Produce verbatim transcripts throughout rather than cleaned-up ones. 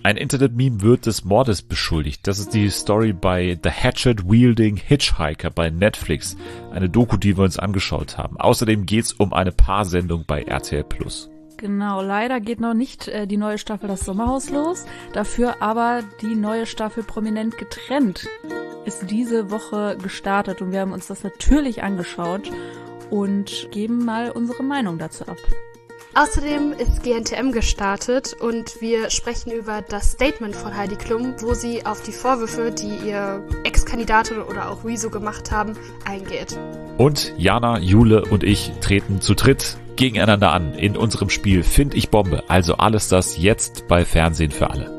Ein Internet-Meme wird des Mordes beschuldigt. Das ist die Story bei The Hatchet-Wielding Hitchhiker bei Netflix. Eine Doku, die wir uns angeschaut haben. Außerdem geht's um eine Paarsendung bei R T L Plus. Genau, leider geht noch nicht äh, die neue Staffel Das Sommerhaus los. Dafür aber die neue Staffel Prominent getrennt ist diese Woche gestartet. Und wir haben uns das natürlich angeschaut und geben mal unsere Meinung dazu ab. Außerdem ist G N T M gestartet und wir sprechen über das Statement von Heidi Klum, wo sie auf die Vorwürfe, die ihr Ex-Kandidatin oder auch Rezo gemacht haben, eingeht. Und Jana, Jule und ich treten zu dritt gegeneinander an in unserem Spiel Find ich Bombe. Also alles das jetzt bei Fernsehen für alle.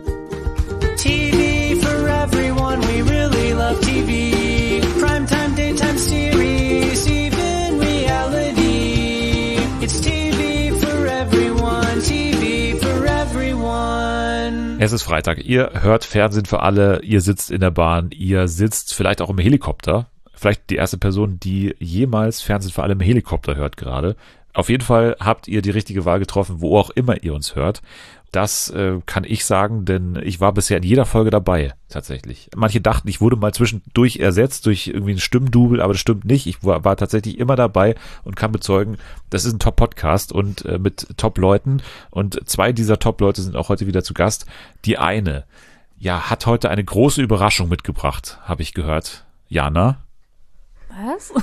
T V for everyone, we really love T V. Primetime, daytime series, even reality. It's T V. Es ist Freitag, ihr hört Fernsehen für alle, ihr sitzt in der Bahn, ihr sitzt vielleicht auch im Helikopter, vielleicht die erste Person, die jemals Fernsehen für alle im Helikopter hört gerade. Auf jeden Fall habt ihr die richtige Wahl getroffen, wo auch immer ihr uns hört. Das äh, kann ich sagen, denn ich war bisher in jeder Folge dabei, tatsächlich. Manche dachten, ich wurde mal zwischendurch ersetzt durch irgendwie ein Stimmdouble, aber das stimmt nicht. Ich war, war tatsächlich immer dabei und kann bezeugen, das ist ein Top-Podcast und äh, mit Top-Leuten. Und zwei dieser Top-Leute sind auch heute wieder zu Gast. Die eine, ja, hat heute eine große Überraschung mitgebracht, habe ich gehört. Jana? Was?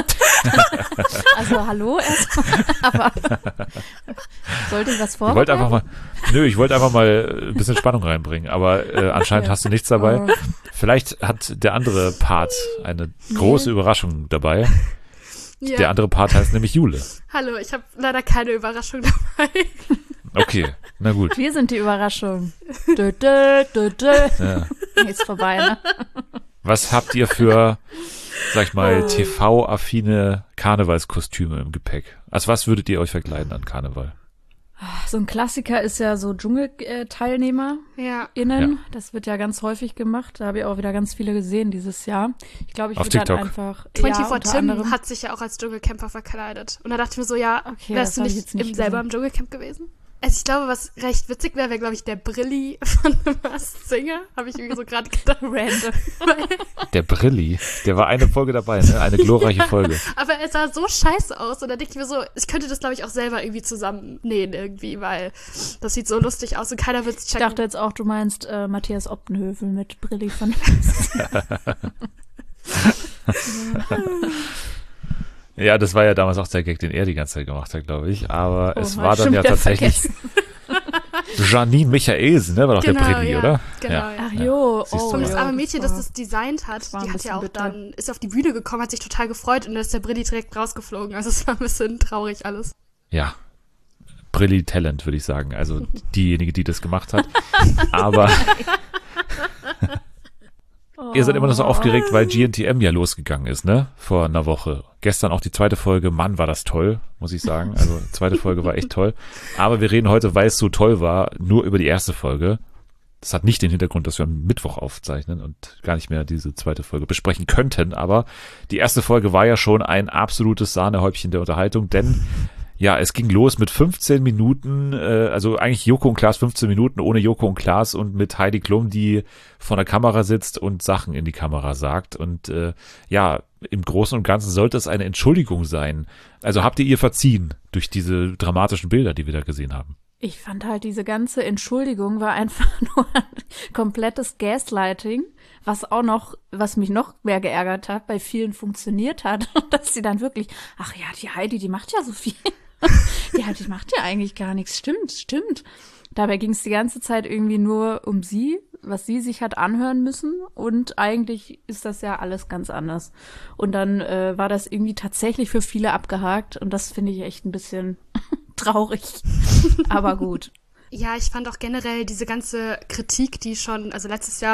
Also hallo erstmal, aber sollte ich was vorbereiten? Ich wollte einfach mal, nö, ich wollte einfach mal ein bisschen Spannung reinbringen, aber äh, anscheinend okay. Hast du nichts dabei. Oh. Vielleicht hat der andere Part eine große nee. Überraschung dabei. Ja. Der andere Part heißt nämlich Jule. Hallo, ich habe leider keine Überraschung dabei. Okay, na gut. Wir sind die Überraschung. Dö, dö, dö, dö. Ja. Ist vorbei, ne? Was habt ihr für, sag ich mal, T V-affine Karnevalskostüme im Gepäck? Als was würdet ihr euch verkleiden an Karneval? So ein Klassiker ist ja so DschungelteilnehmerInnen. Ja. Ja. Das wird ja ganz häufig gemacht. Da habe ich auch wieder ganz viele gesehen dieses Jahr. Ich glaube, ich würde dann einfach... vierundzwanzig ja, Tim hat sich ja auch als Dschungelcamper verkleidet. Und da dachte ich mir so, ja, okay, wärst du nicht, nicht im, selber im Dschungelcamp gewesen? Also ich glaube, was recht witzig wäre, wäre, glaube ich, der Brilli von The Masked Singer. Habe ich irgendwie so gerade gedacht. Random. Der Brilli, der war eine Folge dabei, ne? Eine glorreiche Folge. Aber er sah so scheiße aus. Und da denke ich mir so, ich könnte das, glaube ich, auch selber irgendwie zusammennähen irgendwie, weil das sieht so lustig aus und keiner wird es checken. Ich dachte jetzt auch, du meinst äh, Matthias Optenhövel mit Brilli von The Masked Singer. Ja, das war ja damals auch der Gag, den er die ganze Zeit gemacht hat, glaube ich. Aber oh, es war dann ja tatsächlich Janine Michaelsen, ne? War doch genau, der Brilli, ja. oder? Genau. Ja. Ach jo, ja. oh. Und das arme Mädchen, das das designt hat, die hat ja auch bitter. Dann, ist auf die Bühne gekommen, hat sich total gefreut und dann ist der Brilli direkt rausgeflogen. Also es war ein bisschen traurig alles. Ja. Brilli-Talent, würde ich sagen. Also diejenige, die das gemacht hat. Aber ihr seid immer noch so aufgeregt, weil G N T M ja losgegangen ist, ne? Vor einer Woche. Gestern auch die zweite Folge. Mann, war das toll, muss ich sagen. Also zweite Folge war echt toll. Aber wir reden heute, weil es so toll war, nur über die erste Folge. Das hat nicht den Hintergrund, dass wir am Mittwoch aufzeichnen und gar nicht mehr diese zweite Folge besprechen könnten. Aber die erste Folge war ja schon ein absolutes Sahnehäubchen der Unterhaltung, denn ja, es ging los mit fünfzehn Minuten, äh, also eigentlich Joko und Klaas fünfzehn Minuten ohne Joko und Klaas und mit Heidi Klum, die vor der Kamera sitzt und Sachen in die Kamera sagt. Und äh, ja, im Großen und Ganzen sollte es eine Entschuldigung sein. Also habt ihr ihr verziehen durch diese dramatischen Bilder, die wir da gesehen haben? Ich fand halt, diese ganze Entschuldigung war einfach nur ein komplettes Gaslighting, was auch noch, was mich noch mehr geärgert hat, bei vielen funktioniert hat. Und dass sie dann wirklich, ach ja, die Heidi, die macht ja so viel. Ja, die macht ja eigentlich gar nichts. Stimmt, stimmt. Dabei ging es die ganze Zeit irgendwie nur um sie, was sie sich hat anhören müssen. Und eigentlich ist das ja alles ganz anders. Und dann äh, war das irgendwie tatsächlich für viele abgehakt. Und das finde ich echt ein bisschen traurig. Aber gut. Ja, ich fand auch generell diese ganze Kritik, die schon, also letztes Jahr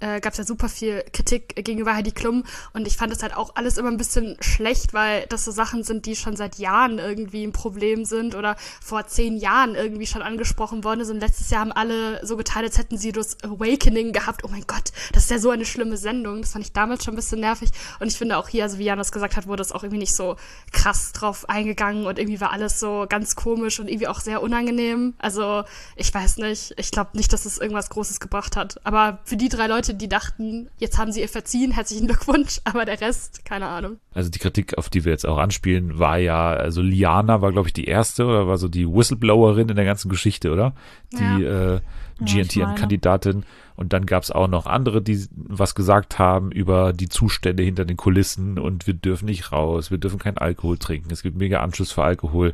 äh, gab es ja super viel Kritik gegenüber Heidi Klum und ich fand das halt auch alles immer ein bisschen schlecht, weil das so Sachen sind, die schon seit Jahren irgendwie ein Problem sind oder vor zehn Jahren irgendwie schon angesprochen worden sind. Und letztes Jahr haben alle so getan, als hätten sie das Awakening gehabt. Oh mein Gott, das ist ja so eine schlimme Sendung. Das fand ich damals schon ein bisschen nervig und ich finde auch hier, also wie Jan das gesagt hat, wurde es auch irgendwie nicht so krass drauf eingegangen und irgendwie war alles so ganz komisch und irgendwie auch sehr unangenehm. Also ich weiß nicht, ich glaube nicht, dass es irgendwas Großes gebracht hat. Aber für die drei Leute, die dachten, jetzt haben sie ihr verziehen, herzlichen Glückwunsch, aber der Rest, keine Ahnung. Also die Kritik, auf die wir jetzt auch anspielen, war ja, also Liana war, glaube ich, die erste oder war so die Whistleblowerin in der ganzen Geschichte, oder? Die ja. äh, G N T M-Kandidatin. Und dann gab es auch noch andere, die was gesagt haben über die Zustände hinter den Kulissen und wir dürfen nicht raus, wir dürfen keinen Alkohol trinken, es gibt mega Anschluss für Alkohol.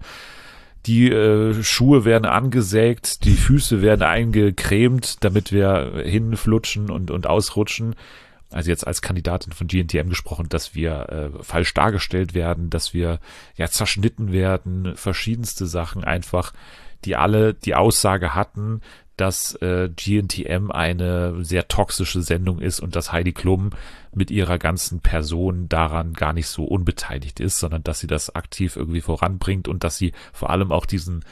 Die äh, Schuhe werden angesägt, die Füße werden eingecremt, damit wir hinflutschen und, und ausrutschen. Also jetzt als Kandidatin von G N T M gesprochen, dass wir äh, falsch dargestellt werden, dass wir ja zerschnitten werden, verschiedenste Sachen einfach, die alle die Aussage hatten, dass äh, G N T M eine sehr toxische Sendung ist und dass Heidi Klum mit ihrer ganzen Person daran gar nicht so unbeteiligt ist, sondern dass sie das aktiv irgendwie voranbringt und dass sie vor allem auch diesen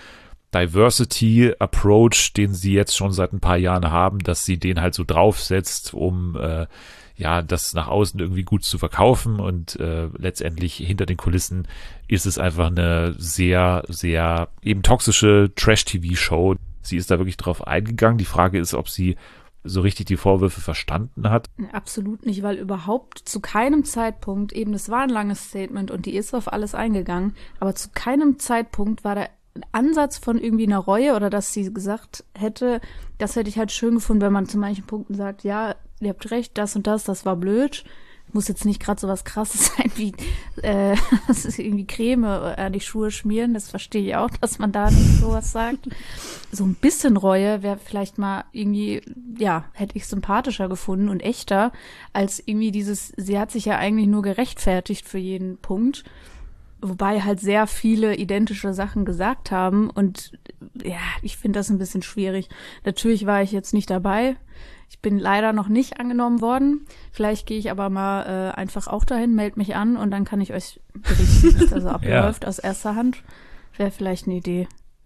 Diversity Approach, den sie jetzt schon seit ein paar Jahren haben, dass sie den halt so draufsetzt, um äh, ja das nach außen irgendwie gut zu verkaufen und äh, letztendlich hinter den Kulissen ist es einfach eine sehr, sehr eben toxische Trash-T V-Show. Sie ist da wirklich drauf eingegangen. Die Frage ist, ob sie so richtig die Vorwürfe verstanden hat. Absolut nicht, weil überhaupt zu keinem Zeitpunkt, eben das war ein langes Statement und die ist auf alles eingegangen, aber zu keinem Zeitpunkt war da ein Ansatz von irgendwie einer Reue oder dass sie gesagt hätte, das hätte ich halt schön gefunden, wenn man zu manchen Punkten sagt, ja, ihr habt recht, das und das, das war blöd. Muss jetzt nicht gerade so was Krasses sein wie äh, das ist irgendwie Creme an die Schuhe schmieren. Das verstehe ich auch, dass man da nicht sowas sagt. So ein bisschen Reue wäre vielleicht mal irgendwie, ja, hätte ich sympathischer gefunden und echter, als irgendwie dieses, sie hat sich ja eigentlich nur gerechtfertigt für jeden Punkt. Wobei halt sehr viele identische Sachen gesagt haben. Und ja, ich finde das ein bisschen schwierig. Natürlich war ich jetzt nicht dabei. Ich bin leider noch nicht angenommen worden. Vielleicht gehe ich aber mal äh, einfach auch dahin, melde mich an und dann kann ich euch berichten, wie es da so abläuft ja. Aus erster Hand. Wäre vielleicht eine Idee.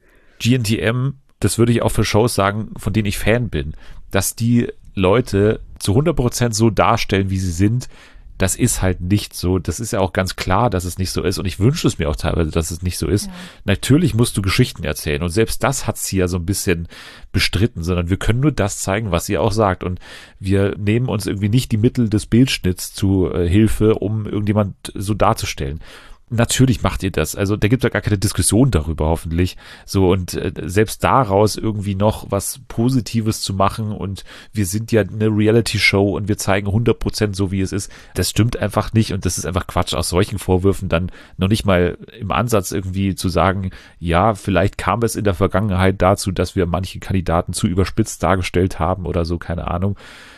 G N T M, das würde ich auch für Shows sagen, von denen ich Fan bin, dass die Leute zu hundert Prozent so darstellen, wie sie sind. Das ist halt nicht so. Das ist ja auch ganz klar, dass es nicht so ist. Und ich wünsche es mir auch teilweise, dass es nicht so ist. Ja. Natürlich musst du Geschichten erzählen. Und selbst das hat sie ja so ein bisschen bestritten, sondern wir können nur das zeigen, was sie auch sagt. Und wir nehmen uns irgendwie nicht die Mittel des Bildschnitts zu äh, Hilfe, um irgendjemand so darzustellen. Natürlich macht ihr das. Also da gibt es ja gar keine Diskussion darüber, hoffentlich. So, und äh, selbst daraus irgendwie noch was Positives zu machen und wir sind ja eine Reality-Show und wir zeigen hundert Prozent so, wie es ist, das stimmt einfach nicht und das ist einfach Quatsch, aus solchen Vorwürfen dann noch nicht mal im Ansatz irgendwie zu sagen, ja, vielleicht kam es in der Vergangenheit dazu, dass wir manche Kandidaten zu überspitzt dargestellt haben oder so, keine Ahnung.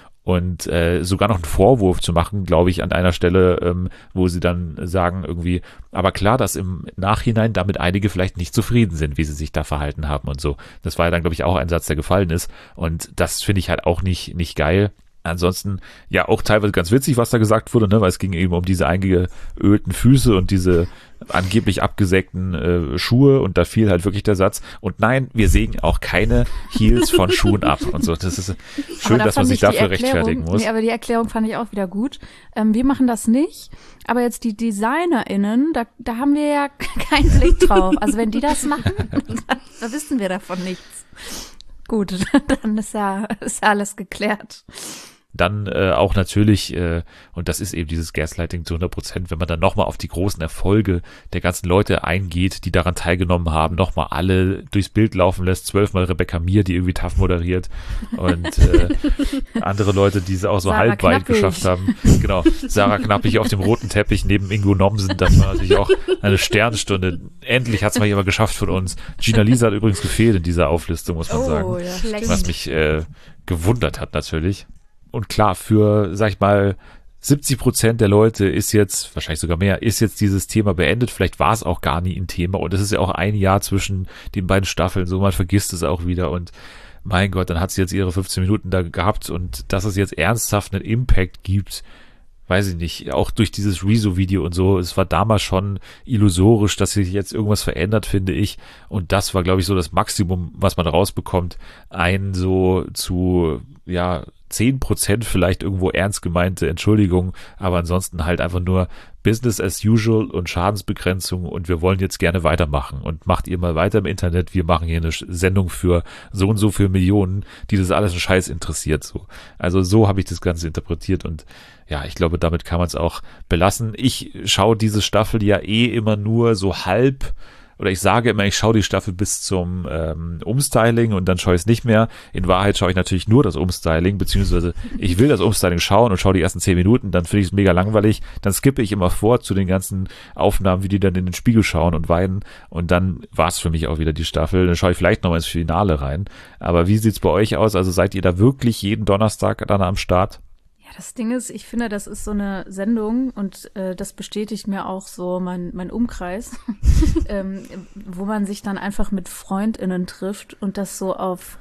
Und äh, sogar noch einen Vorwurf zu machen, glaube ich, an einer Stelle, ähm, wo sie dann sagen irgendwie, aber klar, dass im Nachhinein damit einige vielleicht nicht zufrieden sind, wie sie sich da verhalten haben und so. Das war ja dann, glaube ich, auch ein Satz, der gefallen ist. Und das finde ich halt auch nicht nicht geil. Ansonsten, ja, auch teilweise ganz witzig, was da gesagt wurde, ne, weil es ging eben um diese eingeölten Füße und diese angeblich abgesägten äh, Schuhe und da fiel halt wirklich der Satz, und nein, wir sägen auch keine Heels von Schuhen ab und so. Das ist schön, da dass man sich dafür rechtfertigen muss. Nee, aber die Erklärung fand ich auch wieder gut. Ähm, wir machen das nicht, aber jetzt die DesignerInnen, da, da haben wir ja keinen Blick drauf. Also wenn die das machen, da wissen wir davon nichts. Gut, dann ist ja, ist ja alles geklärt. Dann äh, auch natürlich, äh, und das ist eben dieses Gaslighting zu hundert Prozent, wenn man dann nochmal auf die großen Erfolge der ganzen Leute eingeht, die daran teilgenommen haben, nochmal alle durchs Bild laufen lässt, zwölfmal Rebecca Mir, die irgendwie tough moderiert und äh, andere Leute, die es auch so halb weit geschafft haben. Genau, Sarah Knappig auf dem roten Teppich neben Ingo Nomsen, das war natürlich auch eine Sternstunde. Endlich hat es mal jemand geschafft von uns. Gina Lisa hat übrigens gefehlt in dieser Auflistung, muss man oh, sagen. Ja, was mich äh, gewundert hat natürlich. Und klar, für, sag ich mal, siebzig Prozent der Leute ist jetzt, wahrscheinlich sogar mehr, ist jetzt dieses Thema beendet. Vielleicht war es auch gar nie ein Thema. Und es ist ja auch ein Jahr zwischen den beiden Staffeln. So, man vergisst es auch wieder. Und mein Gott, dann hat sie jetzt ihre fünfzehn Minuten da gehabt und dass es jetzt ernsthaft einen Impact gibt, weiß ich nicht, auch durch dieses Rezo-Video und so, es war damals schon illusorisch, dass sich jetzt irgendwas verändert, finde ich, und das war, glaube ich, so das Maximum, was man rausbekommt, ein so zu, ja, zehn Prozent vielleicht irgendwo ernst gemeinte Entschuldigung, aber ansonsten halt einfach nur Business as usual und Schadensbegrenzung und wir wollen jetzt gerne weitermachen und macht ihr mal weiter im Internet, wir machen hier eine Sendung für so und so viele Millionen, die das alles einen Scheiß interessiert, so. Also so habe ich das Ganze interpretiert und ja, ich glaube, damit kann man es auch belassen. Ich schaue diese Staffel ja eh immer nur so halb, oder ich sage immer, ich schaue die Staffel bis zum ähm, Umstyling und dann schaue ich es nicht mehr. In Wahrheit schaue ich natürlich nur das Umstyling, beziehungsweise ich will das Umstyling schauen und schaue die ersten zehn Minuten, dann finde ich es mega langweilig. Dann skippe ich immer vor zu den ganzen Aufnahmen, wie die dann in den Spiegel schauen und weinen und dann war es für mich auch wieder die Staffel. Dann schaue ich vielleicht nochmal ins Finale rein. Aber wie sieht's bei euch aus? Also seid ihr da wirklich jeden Donnerstag dann am Start? Ja, das Ding ist, ich finde, das ist so eine Sendung und äh, das bestätigt mir auch so mein, mein Umkreis, ähm, wo man sich dann einfach mit FreundInnen trifft und das so auf,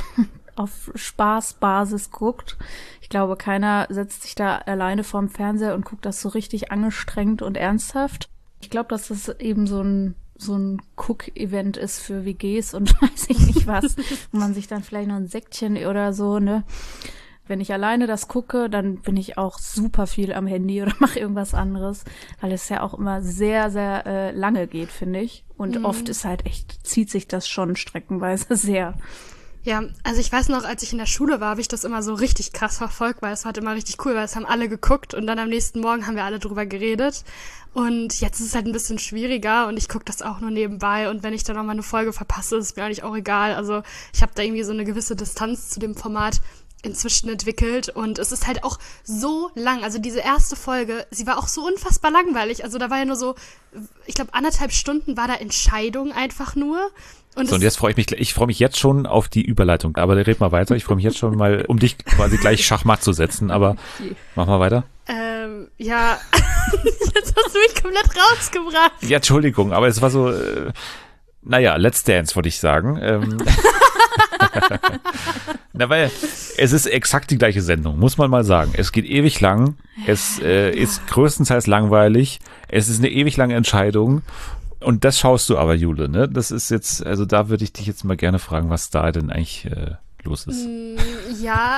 auf Spaßbasis guckt. Ich glaube, keiner setzt sich da alleine vorm Fernseher und guckt das so richtig angestrengt und ernsthaft. Ich glaube, dass das eben so ein so ein Cook-Event ist für W Gs und weiß ich nicht was, wo man sich dann vielleicht noch ein Säckchen oder so, ne. Wenn ich alleine das gucke, dann bin ich auch super viel am Handy oder mache irgendwas anderes, weil es ja auch immer sehr, sehr äh, lange geht, finde ich. Und mhm. oft ist halt echt, zieht sich das schon streckenweise sehr. Ja, also ich weiß noch, als ich in der Schule war, habe ich das immer so richtig krass verfolgt, weil es war halt immer richtig cool, weil es haben alle geguckt und dann am nächsten Morgen haben wir alle drüber geredet. Und jetzt ist es halt ein bisschen schwieriger und ich gucke das auch nur nebenbei und wenn ich dann noch mal eine Folge verpasse, ist mir eigentlich auch egal. Also ich habe da irgendwie so eine gewisse Distanz zu dem Format inzwischen entwickelt und es ist halt auch so lang, also diese erste Folge, sie war auch so unfassbar langweilig, also da war ja nur so, ich glaube anderthalb Stunden war da Entscheidung einfach nur. Und so, und jetzt freue ich mich, ich freue mich jetzt schon auf die Überleitung, aber red mal weiter, ich freue mich jetzt schon mal, um dich quasi gleich Schachmatt zu setzen, aber mach mal weiter. Ähm, ja, jetzt hast du mich komplett rausgebracht. Ja, Entschuldigung, aber es war so, äh, naja, Let's Dance, wollte ich sagen. Ähm, Na, weil es ist exakt die gleiche Sendung, muss man mal sagen. Es geht ewig lang, es äh, ist größtenteils langweilig, es ist eine ewig lange Entscheidung und das schaust du aber, Jule, ne? Das ist jetzt, also da würde ich dich jetzt mal gerne fragen, was da denn eigentlich äh, los ist. Ja,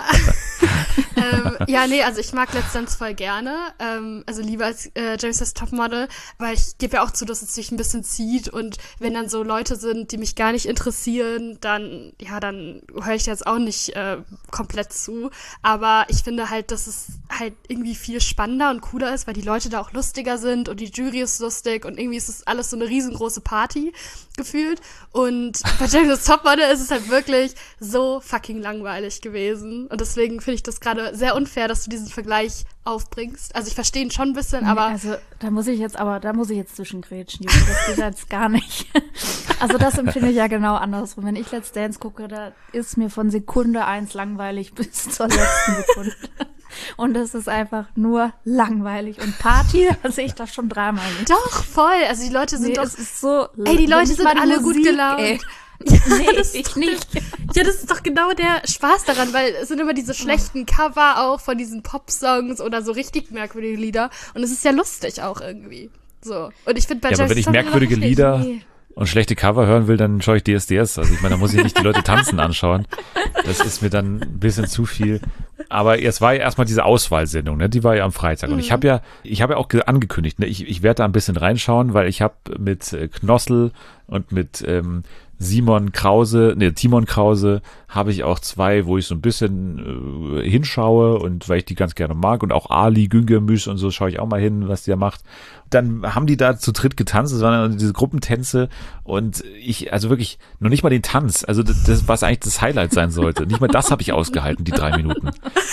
ähm, ja, nee, also ich mag Let's Dance voll gerne, ähm, also lieber als äh, Jeremy's Topmodel, weil ich gebe ja auch zu, dass es sich ein bisschen zieht und wenn dann so Leute sind, die mich gar nicht interessieren, dann, ja, dann höre ich jetzt auch nicht äh, komplett zu, aber ich finde halt, dass es halt irgendwie viel spannender und cooler ist, weil die Leute da auch lustiger sind und die Jury ist lustig und irgendwie ist es alles so eine riesengroße Party gefühlt und bei Jeremy's Topmodel ist es halt wirklich so fucking langweilig gewesen und deswegen finde ich das gerade sehr unfair, dass du diesen Vergleich aufbringst. Also ich verstehe ihn schon ein bisschen, aber... Also da muss ich jetzt aber, da muss ich jetzt zwischengrätschen, Jule, das geht jetzt gar nicht. Also das empfinde ich ja genau andersrum. Wenn ich Let's Dance gucke, da ist mir von Sekunde eins langweilig bis zur letzten Sekunde. Und das ist einfach nur langweilig. Und Party, da sehe ich das schon dreimal nicht. Doch, voll. Also die Leute sind nee, doch... Es ist so... Ey, die Leute sind alle Musik, gut gelaunt. Ey. Ja, nee, ich nicht. Ja, das ist doch genau der Spaß daran, weil es sind immer diese schlechten Cover auch von diesen Pop-Songs oder so richtig merkwürdige Lieder. Und es ist ja lustig auch irgendwie. So. Und ich finde bei Ja, aber wenn ich merkwürdige Lieder nee. und schlechte Cover hören will, dann schaue ich D S D S. Also ich meine, da muss ich nicht die Leute tanzen anschauen. Das ist mir dann ein bisschen zu viel. Aber es war ja erstmal diese Auswahlsendung, ne? Die war ja am Freitag. Und mhm. ich habe ja, ich habe ja auch angekündigt, ne? Ich, ich werde da ein bisschen reinschauen, weil ich habe mit Knossel und mit ähm, Simon Krause, ne, Timon Krause, habe ich auch zwei, wo ich so ein bisschen äh, hinschaue und weil ich die ganz gerne mag und auch Ali Güngörmüş und so schaue ich auch mal hin, was der macht. Dann haben die da zu dritt getanzt, das waren dann diese Gruppentänze und ich, also wirklich, noch nicht mal den Tanz, also das, das was eigentlich das Highlight sein sollte, nicht mal das habe ich ausgehalten, die drei Minuten.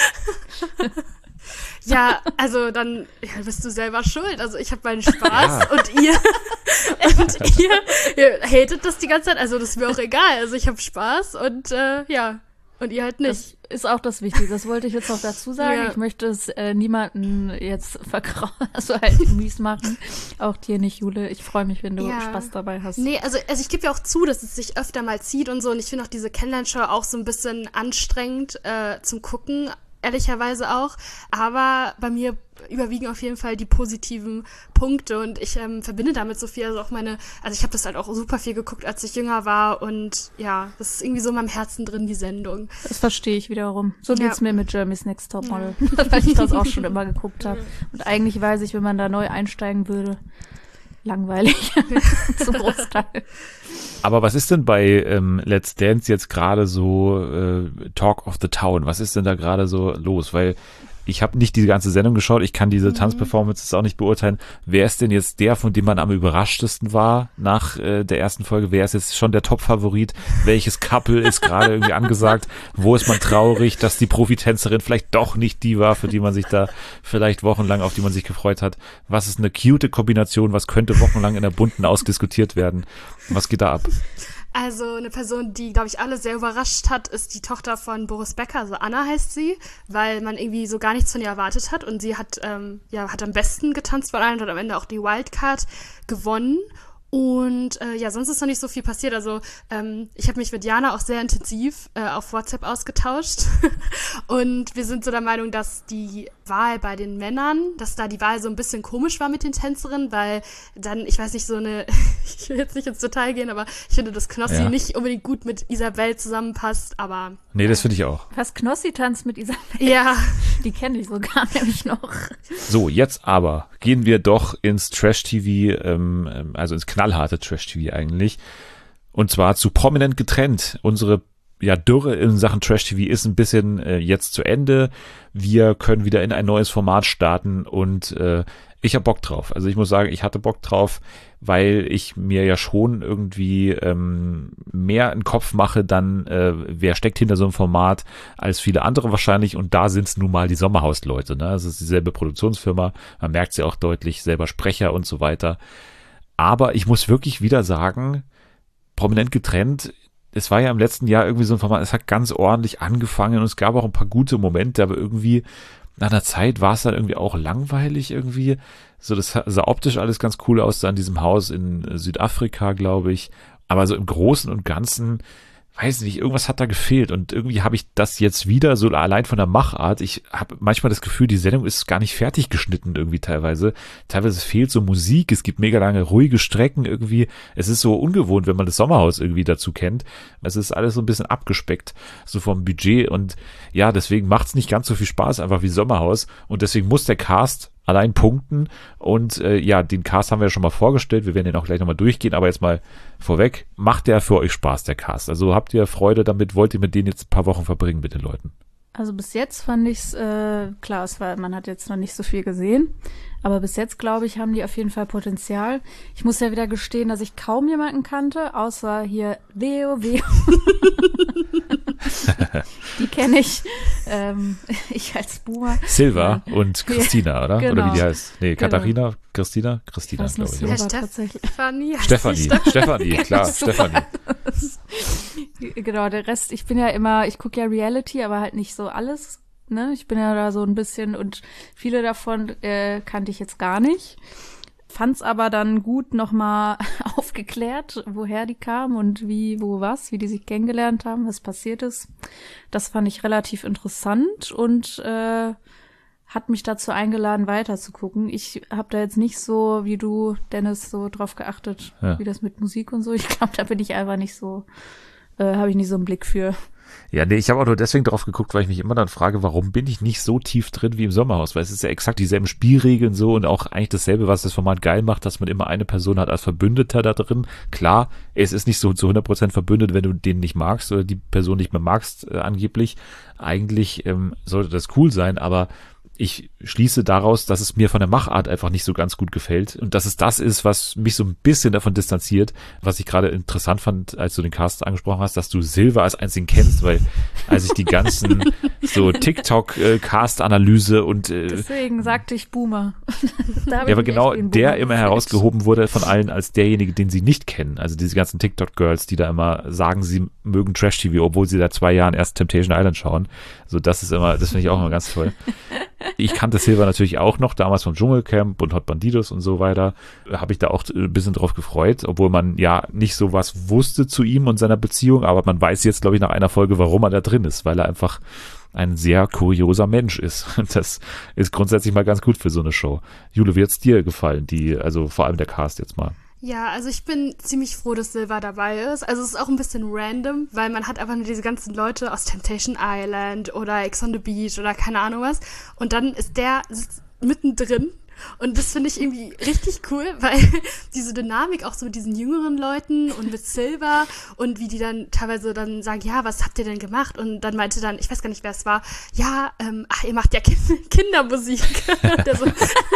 Ja, also dann ja, bist du selber schuld. Also ich habe meinen Spaß ja. und ihr und ihr, ihr hatet das die ganze Zeit. Also das ist mir auch egal. Also ich habe Spaß und äh, ja. und ihr halt nicht. Das ist auch das Wichtige. Das wollte ich jetzt noch dazu sagen. Ja. Ich möchte es äh, niemanden jetzt vergrauen, also halt mies machen. Auch dir nicht, Jule. Ich freue mich, wenn du ja. Spaß dabei hast. Nee, also, also ich gebe ja auch zu, dass es sich öfter mal zieht und so. Und ich finde auch diese Kennenlernshow auch so ein bisschen anstrengend äh, zum Gucken. Ehrlicherweise auch, aber bei mir überwiegen auf jeden Fall die positiven Punkte und ich ähm, verbinde damit so viel, also auch meine, also ich habe das halt auch super viel geguckt, als ich jünger war und ja, das ist irgendwie so in meinem Herzen drin, die Sendung. Das verstehe ich wiederum. So geht's ja. mir mit Jeremy's Next Top Model, ja. weil ich das auch schon immer geguckt habe. Und eigentlich weiß ich, wenn man da neu einsteigen würde, langweilig zum Großteil. Aber was ist denn bei ähm, Let's Dance jetzt gerade so äh, Talk of the Town? Was ist denn da gerade so los? Weil ich habe nicht diese ganze Sendung geschaut, ich kann diese mhm. Tanzperformances auch nicht beurteilen. Wer ist denn jetzt der, von dem man am überraschtesten war nach äh, der ersten Folge? Wer ist jetzt schon der Top-Favorit? Welches Couple ist gerade irgendwie angesagt? Wo ist man traurig, dass die Profitänzerin vielleicht doch nicht die war, für die man sich da vielleicht wochenlang, auf die man sich gefreut hat? Was ist eine cute Kombination? Was könnte wochenlang in der Bunten ausdiskutiert werden? Was geht da ab? Also eine Person, die, glaube ich, alle sehr überrascht hat, ist die Tochter von Boris Becker, also Anna heißt sie, weil man irgendwie so gar nichts von ihr erwartet hat und sie hat, ähm, ja, hat am besten getanzt von allen und hat am Ende auch die Wildcard gewonnen. Und äh, ja, sonst ist noch nicht so viel passiert. Also ähm, ich habe mich mit Jana auch sehr intensiv äh, auf WhatsApp ausgetauscht und wir sind so der Meinung, dass die Wahl bei den Männern, dass da die Wahl so ein bisschen komisch war mit den Tänzerinnen, weil dann, ich weiß nicht, so eine, ich will jetzt nicht ins Detail gehen, aber ich finde, dass Knossi ja. nicht unbedingt gut mit Isabel zusammenpasst, aber... Nee, das finde ich auch. Was, Knossi tanzt mit Isabel? Ja. Die kenne ich sogar nämlich noch. So, jetzt aber gehen wir doch ins Trash-T V, ähm, also ins knallharte Trash-T V eigentlich. Und zwar zu Prominent getrennt. Unsere ja, Dürre in Sachen Trash-T V ist ein bisschen äh, jetzt zu Ende. Wir können wieder in ein neues Format starten und äh, ich habe Bock drauf. Also ich muss sagen, ich hatte Bock drauf, weil ich mir ja schon irgendwie ähm, mehr einen Kopf mache, dann äh, wer steckt hinter so einem Format als viele andere wahrscheinlich und da sind es nun mal die Sommerhaus-Leute. Ne? Also es ist dieselbe Produktionsfirma, man merkt sie auch deutlich, selber Sprecher und so weiter. Aber ich muss wirklich wieder sagen, Prominent getrennt, es war ja im letzten Jahr irgendwie so ein Format, es hat ganz ordentlich angefangen und es gab auch ein paar gute Momente, aber irgendwie nach einer Zeit war es dann irgendwie auch langweilig irgendwie. So, das sah optisch alles ganz cool aus, da in diesem Haus in Südafrika, glaube ich. Aber so im Großen und Ganzen, weiß nicht, irgendwas hat da gefehlt und irgendwie habe ich das jetzt wieder so allein von der Machart. Ich habe manchmal das Gefühl, die Sendung ist gar nicht fertig geschnitten irgendwie teilweise. Teilweise fehlt so Musik, es gibt mega lange ruhige Strecken irgendwie. Es ist so ungewohnt, wenn man das Sommerhaus irgendwie dazu kennt. Es ist alles so ein bisschen abgespeckt, so vom Budget und ja, deswegen macht es nicht ganz so viel Spaß einfach wie Sommerhaus und deswegen muss der Cast allein punkten und äh, ja, den Cast haben wir ja schon mal vorgestellt, wir werden den auch gleich nochmal durchgehen, aber jetzt mal vorweg, macht der für euch Spaß, der Cast? Also habt ihr Freude damit, wollt ihr mit denen jetzt ein paar Wochen verbringen mit den Leuten? Also bis jetzt fand ich's, äh, klar, es war, man hat jetzt noch nicht so viel gesehen, aber bis jetzt, glaube ich, haben die auf jeden Fall Potenzial. Ich muss ja wieder gestehen, dass ich kaum jemanden kannte, außer hier Leo, Leo. Die kenne ich. Ähm, ich als Boomer. Silva ja. und Christina, ja, oder? Genau. Oder wie die heißt? Nee, genau. Katharina, Christina? Christina, glaube ich. Ja, Stefanie. Stefanie, Stefanie, klar, Stefanie. Genau, der Rest, ich bin ja immer, ich gucke ja Reality, aber halt nicht so alles. Ne? Ich bin ja da so ein bisschen und viele davon äh, kannte ich jetzt gar nicht. Fand's aber dann gut nochmal aufgeklärt, woher die kamen und wie, wo, was, wie die sich kennengelernt haben, was passiert ist. Das fand ich relativ interessant und äh, hat mich dazu eingeladen, weiter zu gucken. Ich habe da jetzt nicht so, wie du, Dennis, so drauf geachtet, ja. wie das mit Musik und so. Ich glaube, da bin ich einfach nicht so, äh, habe ich nicht so einen Blick für. Ja, nee, ich habe auch nur deswegen drauf geguckt, weil ich mich immer dann frage, warum bin ich nicht so tief drin wie im Sommerhaus? Weil es ist ja exakt dieselben Spielregeln so und auch eigentlich dasselbe, was das Format geil macht, dass man immer eine Person hat als Verbündeter da drin. Klar, es ist nicht so zu hundert Prozent verbündet, wenn du den nicht magst oder die Person nicht mehr magst, äh, angeblich. Eigentlich ähm, sollte das cool sein, aber ich schließe daraus, dass es mir von der Machart einfach nicht so ganz gut gefällt und dass es das ist, was mich so ein bisschen davon distanziert, was ich gerade interessant fand, als du den Cast angesprochen hast, dass du Silva als einzigen kennst, weil als ich die ganzen so TikTok-Cast-Analyse und äh, deswegen sagte ich Boomer. Ja, aber genau der immer herausgehoben wurde von allen als derjenige, den sie nicht kennen. Also diese ganzen TikTok-Girls, die da immer sagen, sie mögen Trash-T V, obwohl sie seit zwei Jahren erst Temptation Island schauen. So, das ist immer, das finde ich auch immer ganz toll. Ich kannte Silva natürlich auch noch, damals vom Dschungelcamp und Hot Bandidos und so weiter. Habe ich da auch ein bisschen drauf gefreut, obwohl man ja nicht so was wusste zu ihm und seiner Beziehung, aber man weiß jetzt, glaube ich, nach einer Folge, warum er da drin ist, weil er einfach ein sehr kurioser Mensch ist. Und das ist grundsätzlich mal ganz gut für so eine Show. Jule, wie hat's dir gefallen? Die, also vor allem der Cast jetzt mal. Ja, also ich bin ziemlich froh, dass Silva dabei ist. Also es ist auch ein bisschen random, weil man hat einfach nur diese ganzen Leute aus Temptation Island oder Ex on the Beach oder keine Ahnung was. Und dann ist der sitzt mittendrin. Und das finde ich irgendwie richtig cool, weil diese Dynamik auch so mit diesen jüngeren Leuten und mit Silva und wie die dann teilweise dann sagen, ja, was habt ihr denn gemacht? Und dann meinte dann, ich weiß gar nicht, wer es war, ja, ähm, ach, ihr macht ja kind- Kindermusik. Der so,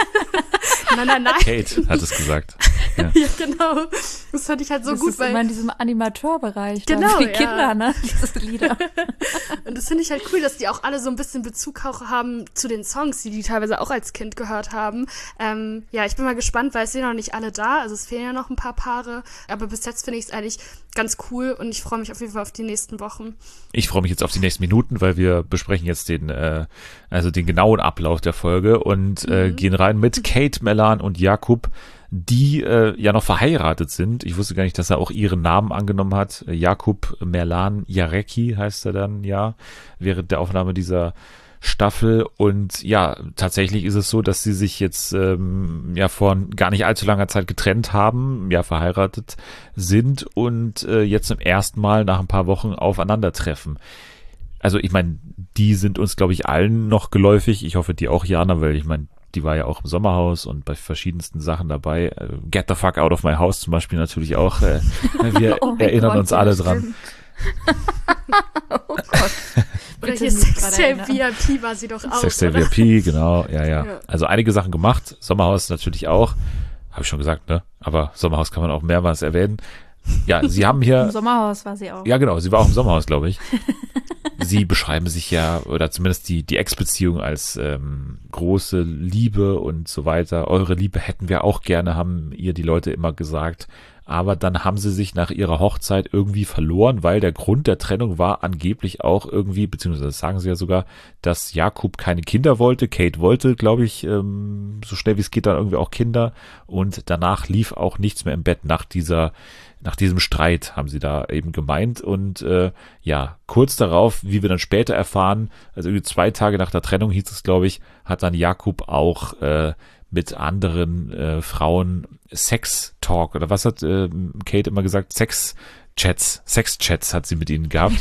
nein, nein, nein. Kate hat es gesagt. Ja. Ja, genau. Das fand ich halt so das gut, ist weil immer in diesem Animateurbereich. Genau, für ja. Kinder, ne? Diese Lieder. Und das finde ich halt cool, dass die auch alle so ein bisschen Bezug auch haben zu den Songs, die die teilweise auch als Kind gehört haben. Ähm, ja, ich bin mal gespannt, weil es sind noch nicht alle da, also es fehlen ja noch ein paar Paare, aber bis jetzt finde ich es eigentlich ganz cool und ich freue mich auf jeden Fall auf die nächsten Wochen. Ich freue mich jetzt auf die nächsten Minuten, weil wir besprechen jetzt den, äh, also den genauen Ablauf der Folge und äh, mhm. gehen rein mit Kate, Melan und Jakub, die äh, ja noch verheiratet sind. Ich wusste gar nicht, dass er auch ihren Namen angenommen hat. Jakub Merlan Jarecki heißt er dann, ja, während der Aufnahme dieser Staffel. Und ja, tatsächlich ist es so, dass sie sich jetzt ähm, ja vor gar nicht allzu langer Zeit getrennt haben, ja verheiratet sind und äh, jetzt zum ersten Mal nach ein paar Wochen aufeinandertreffen. Also ich meine, die sind uns, glaube ich, allen noch geläufig. Ich hoffe, die auch, Jana, weil ich meine, die war ja auch im Sommerhaus und bei verschiedensten Sachen dabei. Get the fuck out of my house zum Beispiel natürlich auch. Äh, wir oh erinnern Gott, uns alle dran. Oh Gott. Oder hier Sextape V I P war sie doch auch. Sextape V I P, genau, ja, ja, ja. Also einige Sachen gemacht. Sommerhaus natürlich auch. Habe ich schon gesagt, ne? Aber Sommerhaus kann man auch mehrmals erwähnen. Ja, sie haben hier... Im Sommerhaus war sie auch. Ja, genau, sie war auch im Sommerhaus, glaube ich. Sie beschreiben sich ja, oder zumindest die, die Ex-Beziehung als ähm, große Liebe und so weiter. Eure Liebe hätten wir auch gerne, haben ihr die Leute immer gesagt. Aber dann haben sie sich nach ihrer Hochzeit irgendwie verloren, weil der Grund der Trennung war angeblich auch irgendwie, beziehungsweise das sagen sie ja sogar, dass Jakub keine Kinder wollte. Kate wollte, glaube ich, ähm, so schnell wie es geht dann irgendwie auch Kinder. Und danach lief auch nichts mehr im Bett nach dieser Nach diesem Streit, haben sie da eben gemeint. Und äh, ja, kurz darauf, wie wir dann später erfahren, also irgendwie zwei Tage nach der Trennung hieß es, glaube ich, hat dann Jakub auch äh, mit anderen äh, Frauen Sex-Talk, oder was hat äh, Kate immer gesagt? Sex-Chats, Sex-Chats hat sie mit ihnen gehabt.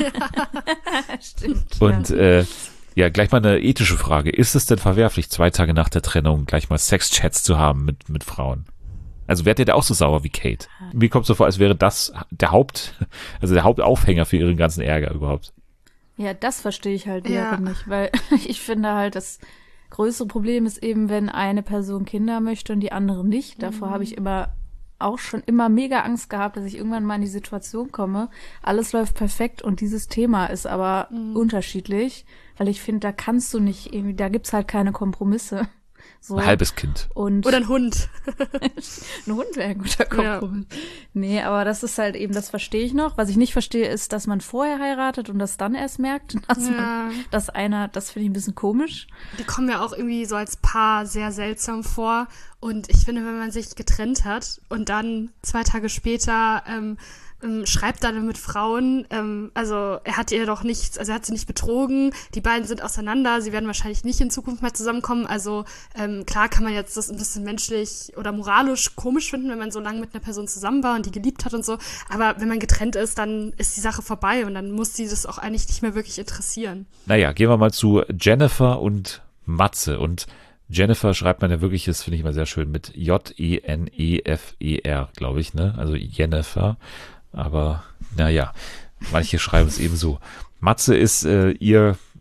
Ja, stimmt. Und ja. äh, ja, gleich mal eine ethische Frage. Ist es denn verwerflich, zwei Tage nach der Trennung gleich mal Sex-Chats zu haben mit mit Frauen? Also werdet ihr da auch so sauer wie Kate? Mir kommt so vor, als wäre das der Haupt, also der Hauptaufhänger für ihren ganzen Ärger überhaupt. Ja, das verstehe ich halt ja. wiederum nicht, weil ich finde halt, das größere Problem ist eben, wenn eine Person Kinder möchte und die andere nicht. Davor mhm. habe ich immer auch schon immer mega Angst gehabt, dass ich irgendwann mal in die Situation komme, alles läuft perfekt und dieses Thema ist aber mhm. unterschiedlich, weil ich finde, da kannst du nicht irgendwie, da gibt's halt keine Kompromisse. So. Ein halbes Kind. Und Oder ein Hund. Ein Hund wäre ein guter Kompromiss. Ja. Nee, aber das ist halt eben, das verstehe ich noch. Was ich nicht verstehe, ist, dass man vorher heiratet und das dann erst merkt, dass, ja. man, dass einer, das finde ich ein bisschen komisch. Die kommen ja auch irgendwie so als Paar sehr seltsam vor. Und ich finde, wenn man sich getrennt hat und dann zwei Tage später ähm, ähm, schreibt dann mit Frauen, ähm, also er hat ihr doch nichts, also er hat sie nicht betrogen, die beiden sind auseinander, sie werden wahrscheinlich nicht in Zukunft mehr zusammenkommen, also ähm, klar kann man jetzt das ein bisschen menschlich oder moralisch komisch finden, wenn man so lange mit einer Person zusammen war und die geliebt hat und so, aber wenn man getrennt ist, dann ist die Sache vorbei und dann muss sie das auch eigentlich nicht mehr wirklich interessieren. Naja, gehen wir mal zu Jennifer und Matze. Und Jennifer schreibt man ja wirklich, das finde ich immer sehr schön, mit J E N E F E R, glaube ich, ne? Also Jennifer. Aber naja, manche schreiben es eben so. Matze ist äh, ihr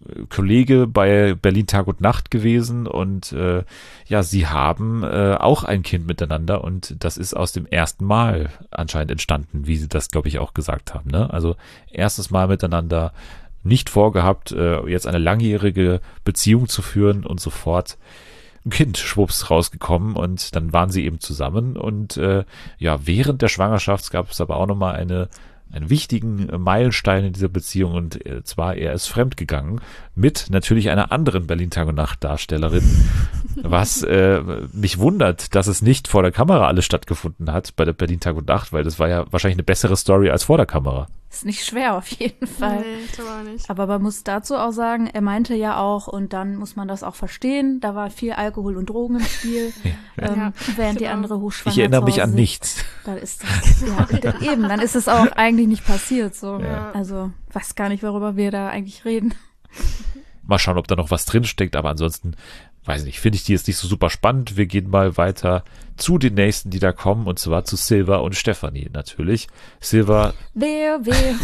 Kollege bei Berlin Tag und Nacht gewesen und äh, ja, sie haben äh, auch ein Kind miteinander und das ist aus dem ersten Mal anscheinend entstanden, wie sie das, glaube ich, auch gesagt haben. Ne? Also erstes Mal miteinander, nicht vorgehabt, äh, jetzt eine langjährige Beziehung zu führen und sofort ein Kind schwupps rausgekommen und dann waren sie eben zusammen und äh, ja, während der Schwangerschaft gab es aber auch nochmal eine einen wichtigen Meilenstein in dieser Beziehung und zwar, er ist fremdgegangen mit natürlich einer anderen Berlin Tag und Nacht Darstellerin, was äh, mich wundert, dass es nicht vor der Kamera alles stattgefunden hat bei der Berlin Tag und Nacht, weil das war ja wahrscheinlich eine bessere Story als vor der Kamera. Ist nicht schwer auf jeden Fall. Nee, ich glaube auch nicht. Aber man muss dazu auch sagen, er meinte ja auch, und dann muss man das auch verstehen, da war viel Alkohol und Drogen im Spiel, ja. ähm, Ja, während genau. die andere hochschwanger Ich erinnere mich zu Hause an sitzt. nichts. Da ist das, ja, da, eben, dann ist es auch eigentlich nicht passiert, so. Ja. Also, weiß gar nicht, worüber wir da eigentlich reden. Mal schauen, ob da noch was drinsteckt, aber ansonsten, weiß nicht, finde ich die jetzt nicht so super spannend. Wir gehen mal weiter zu den nächsten, die da kommen, und zwar zu Silva und Stefanie natürlich. Silva Wer, wer?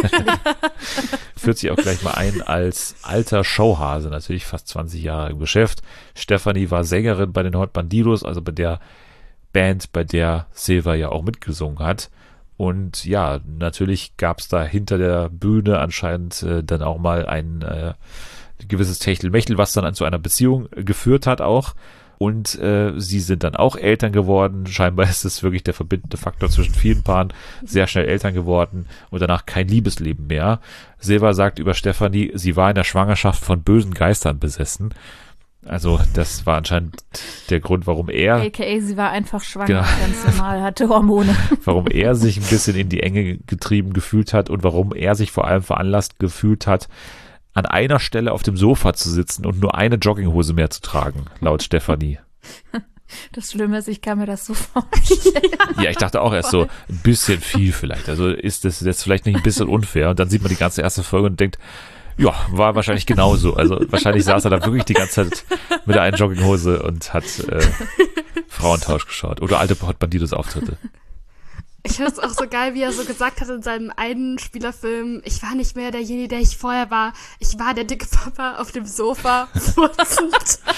führt sich auch gleich mal ein als alter Showhase, natürlich fast zwanzig Jahre im Geschäft. Stefanie war Sängerin bei den Hot Bandidos, also bei der Band, bei der Silva ja auch mitgesungen hat. Und ja, natürlich gab es da hinter der Bühne anscheinend äh, dann auch mal ein äh, gewisses Techtelmechtel, was dann zu einer Beziehung geführt hat auch. Und äh, sie sind dann auch Eltern geworden. Scheinbar ist es wirklich der verbindende Faktor zwischen vielen Paaren. Sehr schnell Eltern geworden und danach kein Liebesleben mehr. Silva sagt über Stefanie, sie war in der Schwangerschaft von bösen Geistern besessen. Also das war anscheinend der Grund, warum er, A K A sie war einfach schwanger, Genau. ganz normal, hatte Hormone. warum er sich ein bisschen in die Enge getrieben gefühlt hat und warum er sich vor allem veranlasst gefühlt hat, an einer Stelle auf dem Sofa zu sitzen und nur eine Jogginghose mehr zu tragen, laut Stefanie. Das Schlimme ist, ich kann mir das so vorstellen. Ja, ich dachte auch erst so, ein bisschen viel vielleicht. Also ist das jetzt vielleicht nicht ein bisschen unfair? Und dann sieht man die ganze erste Folge und denkt, ja, war wahrscheinlich genauso. Also wahrscheinlich saß er da wirklich die ganze Zeit mit der einen Jogginghose und hat äh, Frauentausch geschaut oder alte Hot Bandidos Auftritte. Ich finde es auch so geil, wie er so gesagt hat in seinem einen Spielerfilm, ich war nicht mehr derjenige, der ich vorher war. Ich war der dicke Papa auf dem Sofa furzend.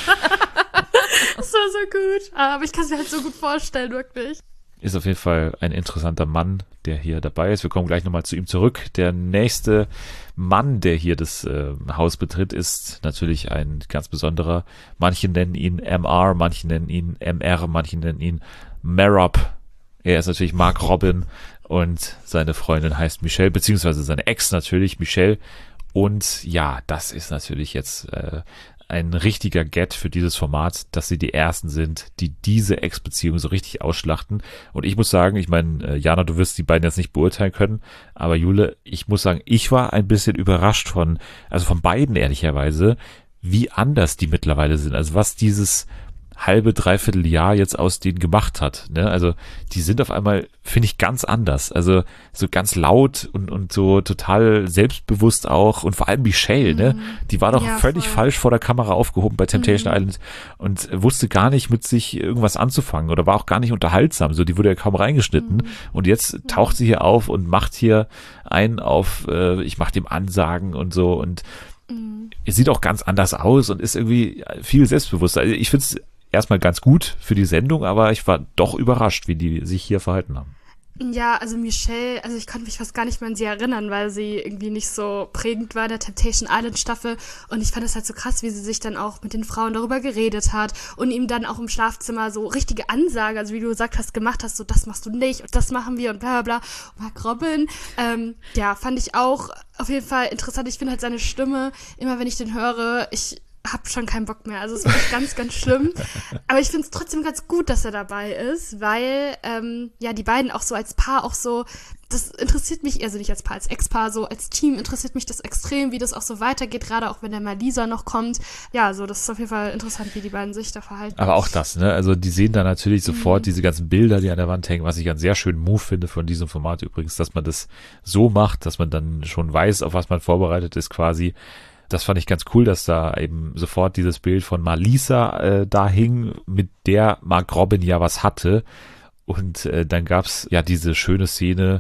Das war so gut. Aber ich kann es mir halt so gut vorstellen, wirklich. Ist auf jeden Fall ein interessanter Mann, der hier dabei ist. Wir kommen gleich nochmal zu ihm zurück. Der nächste Mann, der hier das äh, Haus betritt, ist natürlich ein ganz besonderer. Manche nennen ihn M R, manche nennen ihn M R, manche nennen ihn Merab. Er ist natürlich Mark Robin und seine Freundin heißt Michelle, beziehungsweise seine Ex natürlich, Michelle. Und ja, das ist natürlich jetzt äh, ein richtiger Get für dieses Format, dass sie die Ersten sind, die diese Ex-Beziehung so richtig ausschlachten. Und ich muss sagen, ich meine, äh, Jana, du wirst die beiden jetzt nicht beurteilen können, aber Jule, ich muss sagen, ich war ein bisschen überrascht von, also von beiden ehrlicherweise, wie anders die mittlerweile sind. Also was dieses halbe, dreiviertel Jahr jetzt aus denen gemacht hat. Ne? Also die sind auf einmal, finde ich, ganz anders. Also so ganz laut und, und so total selbstbewusst auch. Und vor allem Michelle, mhm. ne? Die war doch Ja, völlig voll. falsch vor der Kamera aufgehoben bei Temptation Mhm. Island und wusste gar nicht mit sich irgendwas anzufangen oder war auch gar nicht unterhaltsam. So, die wurde ja kaum reingeschnitten. Mhm. Und jetzt taucht sie hier auf und macht hier einen auf, äh, ich mach dem Ansagen und so. Und Mhm. es sieht auch ganz anders aus und ist irgendwie viel selbstbewusster. Also ich finde es erstmal ganz gut für die Sendung, aber ich war doch überrascht, wie die sich hier verhalten haben. Ja, also Michelle, also ich konnte mich fast gar nicht mehr an sie erinnern, weil sie irgendwie nicht so prägend war in der Temptation Island Staffel und ich fand es halt so krass, wie sie sich dann auch mit den Frauen darüber geredet hat und ihm dann auch im Schlafzimmer so richtige Ansagen, also wie du gesagt hast, gemacht hast, so das machst du nicht und das machen wir und bla bla bla. Und Mark Robin, ähm, ja, fand ich auch auf jeden Fall interessant. Ich finde halt seine Stimme, immer wenn ich den höre, ich hab schon keinen Bock mehr. Also es ist wirklich ganz, ganz schlimm. Aber ich finde es trotzdem ganz gut, dass er dabei ist, weil ähm, ja die beiden auch so als Paar auch so, das interessiert mich, also nicht als Paar, als Ex-Paar, so als Team interessiert mich das extrem, wie das auch so weitergeht, gerade auch wenn der mal Lisa noch kommt. Ja, so das ist auf jeden Fall interessant, wie die beiden sich da verhalten. Aber auch das, ne? Also die sehen da natürlich sofort mhm. diese ganzen Bilder, die an der Wand hängen, was ich einen sehr schönen Move finde von diesem Format übrigens, dass man das so macht, dass man dann schon weiß, auf was man vorbereitet ist quasi. Das fand ich ganz cool, dass da eben sofort dieses Bild von Malisa äh, da hing, mit der Mark Robin ja was hatte. Und äh, dann gab's ja diese schöne Szene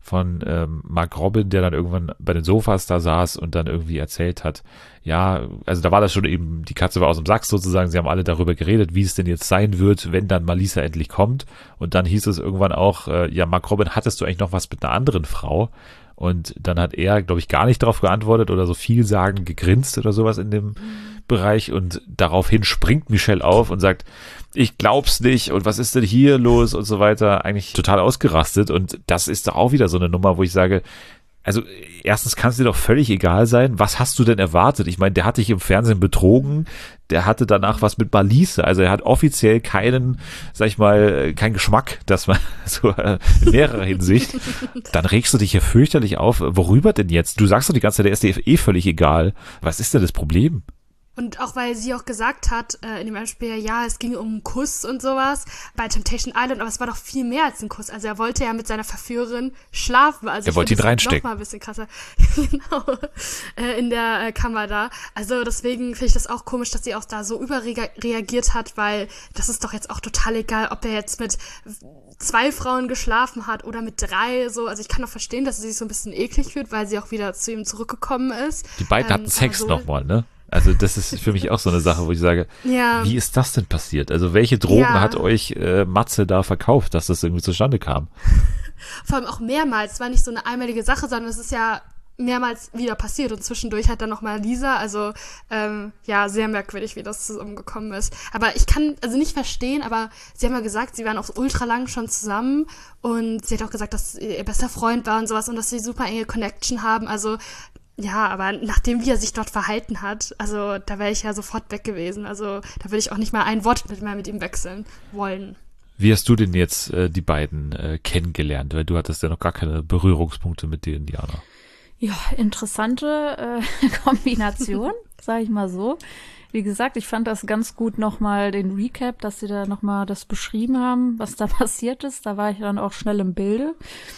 von ähm, Mark Robin, der dann irgendwann bei den Sofas da saß und dann irgendwie erzählt hat, ja, also da war das schon eben, die Katze war aus dem Sack sozusagen, sie haben alle darüber geredet, wie es denn jetzt sein wird, wenn dann Malisa endlich kommt und dann hieß es irgendwann auch, äh, ja, Mark Robin, hattest du eigentlich noch was mit einer anderen Frau? Und dann hat er, glaube ich, gar nicht darauf geantwortet oder so vielsagend gegrinst oder sowas in dem Bereich und daraufhin springt Michelle auf und sagt, ich glaub's nicht und was ist denn hier los und so weiter, eigentlich total ausgerastet und das ist doch auch wieder so eine Nummer, wo ich sage, also erstens kann es dir doch völlig egal sein, was hast du denn erwartet? Ich meine, der hat dich im Fernsehen betrogen, der hatte danach was mit Malisa, also er hat offiziell keinen, sag ich mal, keinen Geschmack, dass man so äh, in mehrerer Hinsicht, dann regst du dich ja fürchterlich auf, worüber denn jetzt? Du sagst doch die ganze Zeit, der ist dir eh völlig egal. Was ist denn das Problem? Und auch weil sie auch gesagt hat, äh, in dem Spiel, ja, es ging um einen Kuss und sowas bei Temptation Island, aber es war doch viel mehr als ein Kuss. Also er wollte ja mit seiner Verführerin schlafen. Also er wollte ihn reinstecken. Noch mal ein bisschen krasser. Genau. Äh, in der äh, Kammer da. Also deswegen finde ich das auch komisch, dass sie auch da so überreagiert hat, weil das ist doch jetzt auch total egal, ob er jetzt mit zwei Frauen geschlafen hat oder mit drei, so. Also ich kann auch verstehen, dass sie sich so ein bisschen eklig fühlt, weil sie auch wieder zu ihm zurückgekommen ist. Die beiden ähm, hatten Sex so nochmal, ne? Also das ist für mich auch so eine Sache, wo ich sage, ja. Wie ist das denn passiert? Also welche Drogen ja. hat euch äh, Matze da verkauft, dass das irgendwie zustande kam? Vor allem auch mehrmals. Es war nicht so eine einmalige Sache, sondern es ist ja mehrmals wieder passiert und zwischendurch hat dann nochmal Lisa, also ähm, ja, sehr merkwürdig, wie das zusammengekommen ist. Aber ich kann also nicht verstehen, aber sie haben ja gesagt, sie waren auch ultra lang schon zusammen und sie hat auch gesagt, dass ihr bester Freund war und sowas und dass sie super enge Connection haben, also ja, aber nachdem wie er sich dort verhalten hat, also da wäre ich ja sofort weg gewesen. Also da würde ich auch nicht mal ein Wort mit, mehr mit ihm wechseln wollen. Wie hast du denn jetzt äh, die beiden äh, kennengelernt? Weil du hattest ja noch gar keine Berührungspunkte mit denen, Diana. Ja, interessante äh, Kombination, sage ich mal so. Wie gesagt, ich fand das ganz gut nochmal den Recap, dass sie da nochmal das beschrieben haben, was da passiert ist. Da war ich dann auch schnell im Bilde.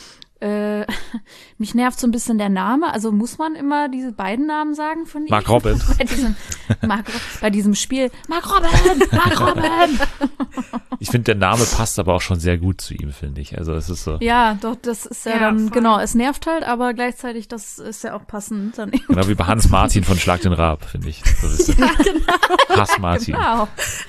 Äh, mich nervt so ein bisschen der Name. Also muss man immer diese beiden Namen sagen von ihm? Mark Robin. bei, diesem, Mark, bei diesem Spiel. Mark Robin! Mark Robin! Ich finde, der Name passt aber auch schon sehr gut zu ihm, finde ich. Also es ist so. Ja, doch, das ist ja, ja dann, voll. Genau, es nervt halt, aber gleichzeitig, das ist ja auch passend. Dann genau wie bei Hans Martin von Schlag den Raab, finde ich. Das ist ja, genau. Hass Martin. Genau.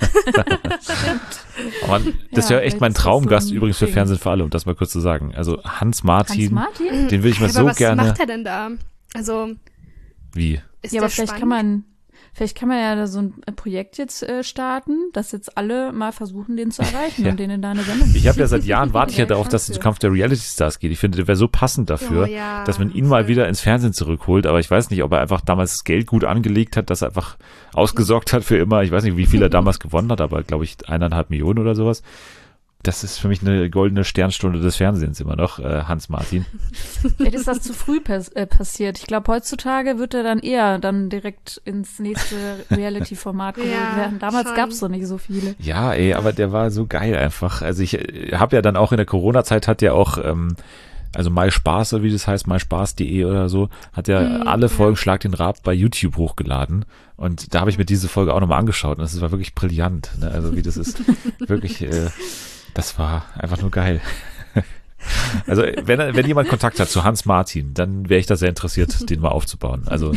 Aber das ja, wäre echt mein Traumgast so übrigens für Fernsehen für alle, um das mal kurz zu sagen. Also Hans Martin. Martin, Martin? Den will ich mal aber so was gerne. Was macht er denn da? Also wie? Ist ja, aber vielleicht spannend? kann man, vielleicht kann man ja da so ein Projekt jetzt äh, starten, dass jetzt alle mal versuchen, den zu erreichen ja. und denen da eine Sendung. Ich habe ja seit Jahren warte ich ja darauf, dass es zum Kampf der Reality Stars geht. Ich finde, der wäre so passend dafür, oh, ja. dass man ihn mal wieder ins Fernsehen zurückholt. Aber ich weiß nicht, ob er einfach damals das Geld gut angelegt hat, dass er einfach ausgesorgt hat für immer. Ich weiß nicht, wie viel er damals gewonnen hat, aber glaube ich eineinhalb Millionen oder sowas. Das ist für mich eine goldene Sternstunde des Fernsehens immer noch, äh, Hans Martin. Vielleicht ist das zu früh pers- äh, passiert. Ich glaube, heutzutage wird er dann eher dann direkt ins nächste Reality-Format geholt ja, werden. Damals gab es so nicht so viele. Ja, ey, aber der war so geil einfach. Also ich äh, habe ja dann auch in der Corona-Zeit hat ja auch, ähm, also MySpaß, oder wie das heißt, myspaß punkt de oder so, hat ja mhm, alle Folgen ja. Schlag den Raab bei YouTube hochgeladen. Und da habe ich mir diese Folge auch nochmal angeschaut und das war wirklich brillant. Ne? Also wie das ist wirklich... Äh, Das war einfach nur geil. Also wenn, wenn jemand Kontakt hat zu Hans Martin, dann wäre ich da sehr interessiert, den mal aufzubauen. Also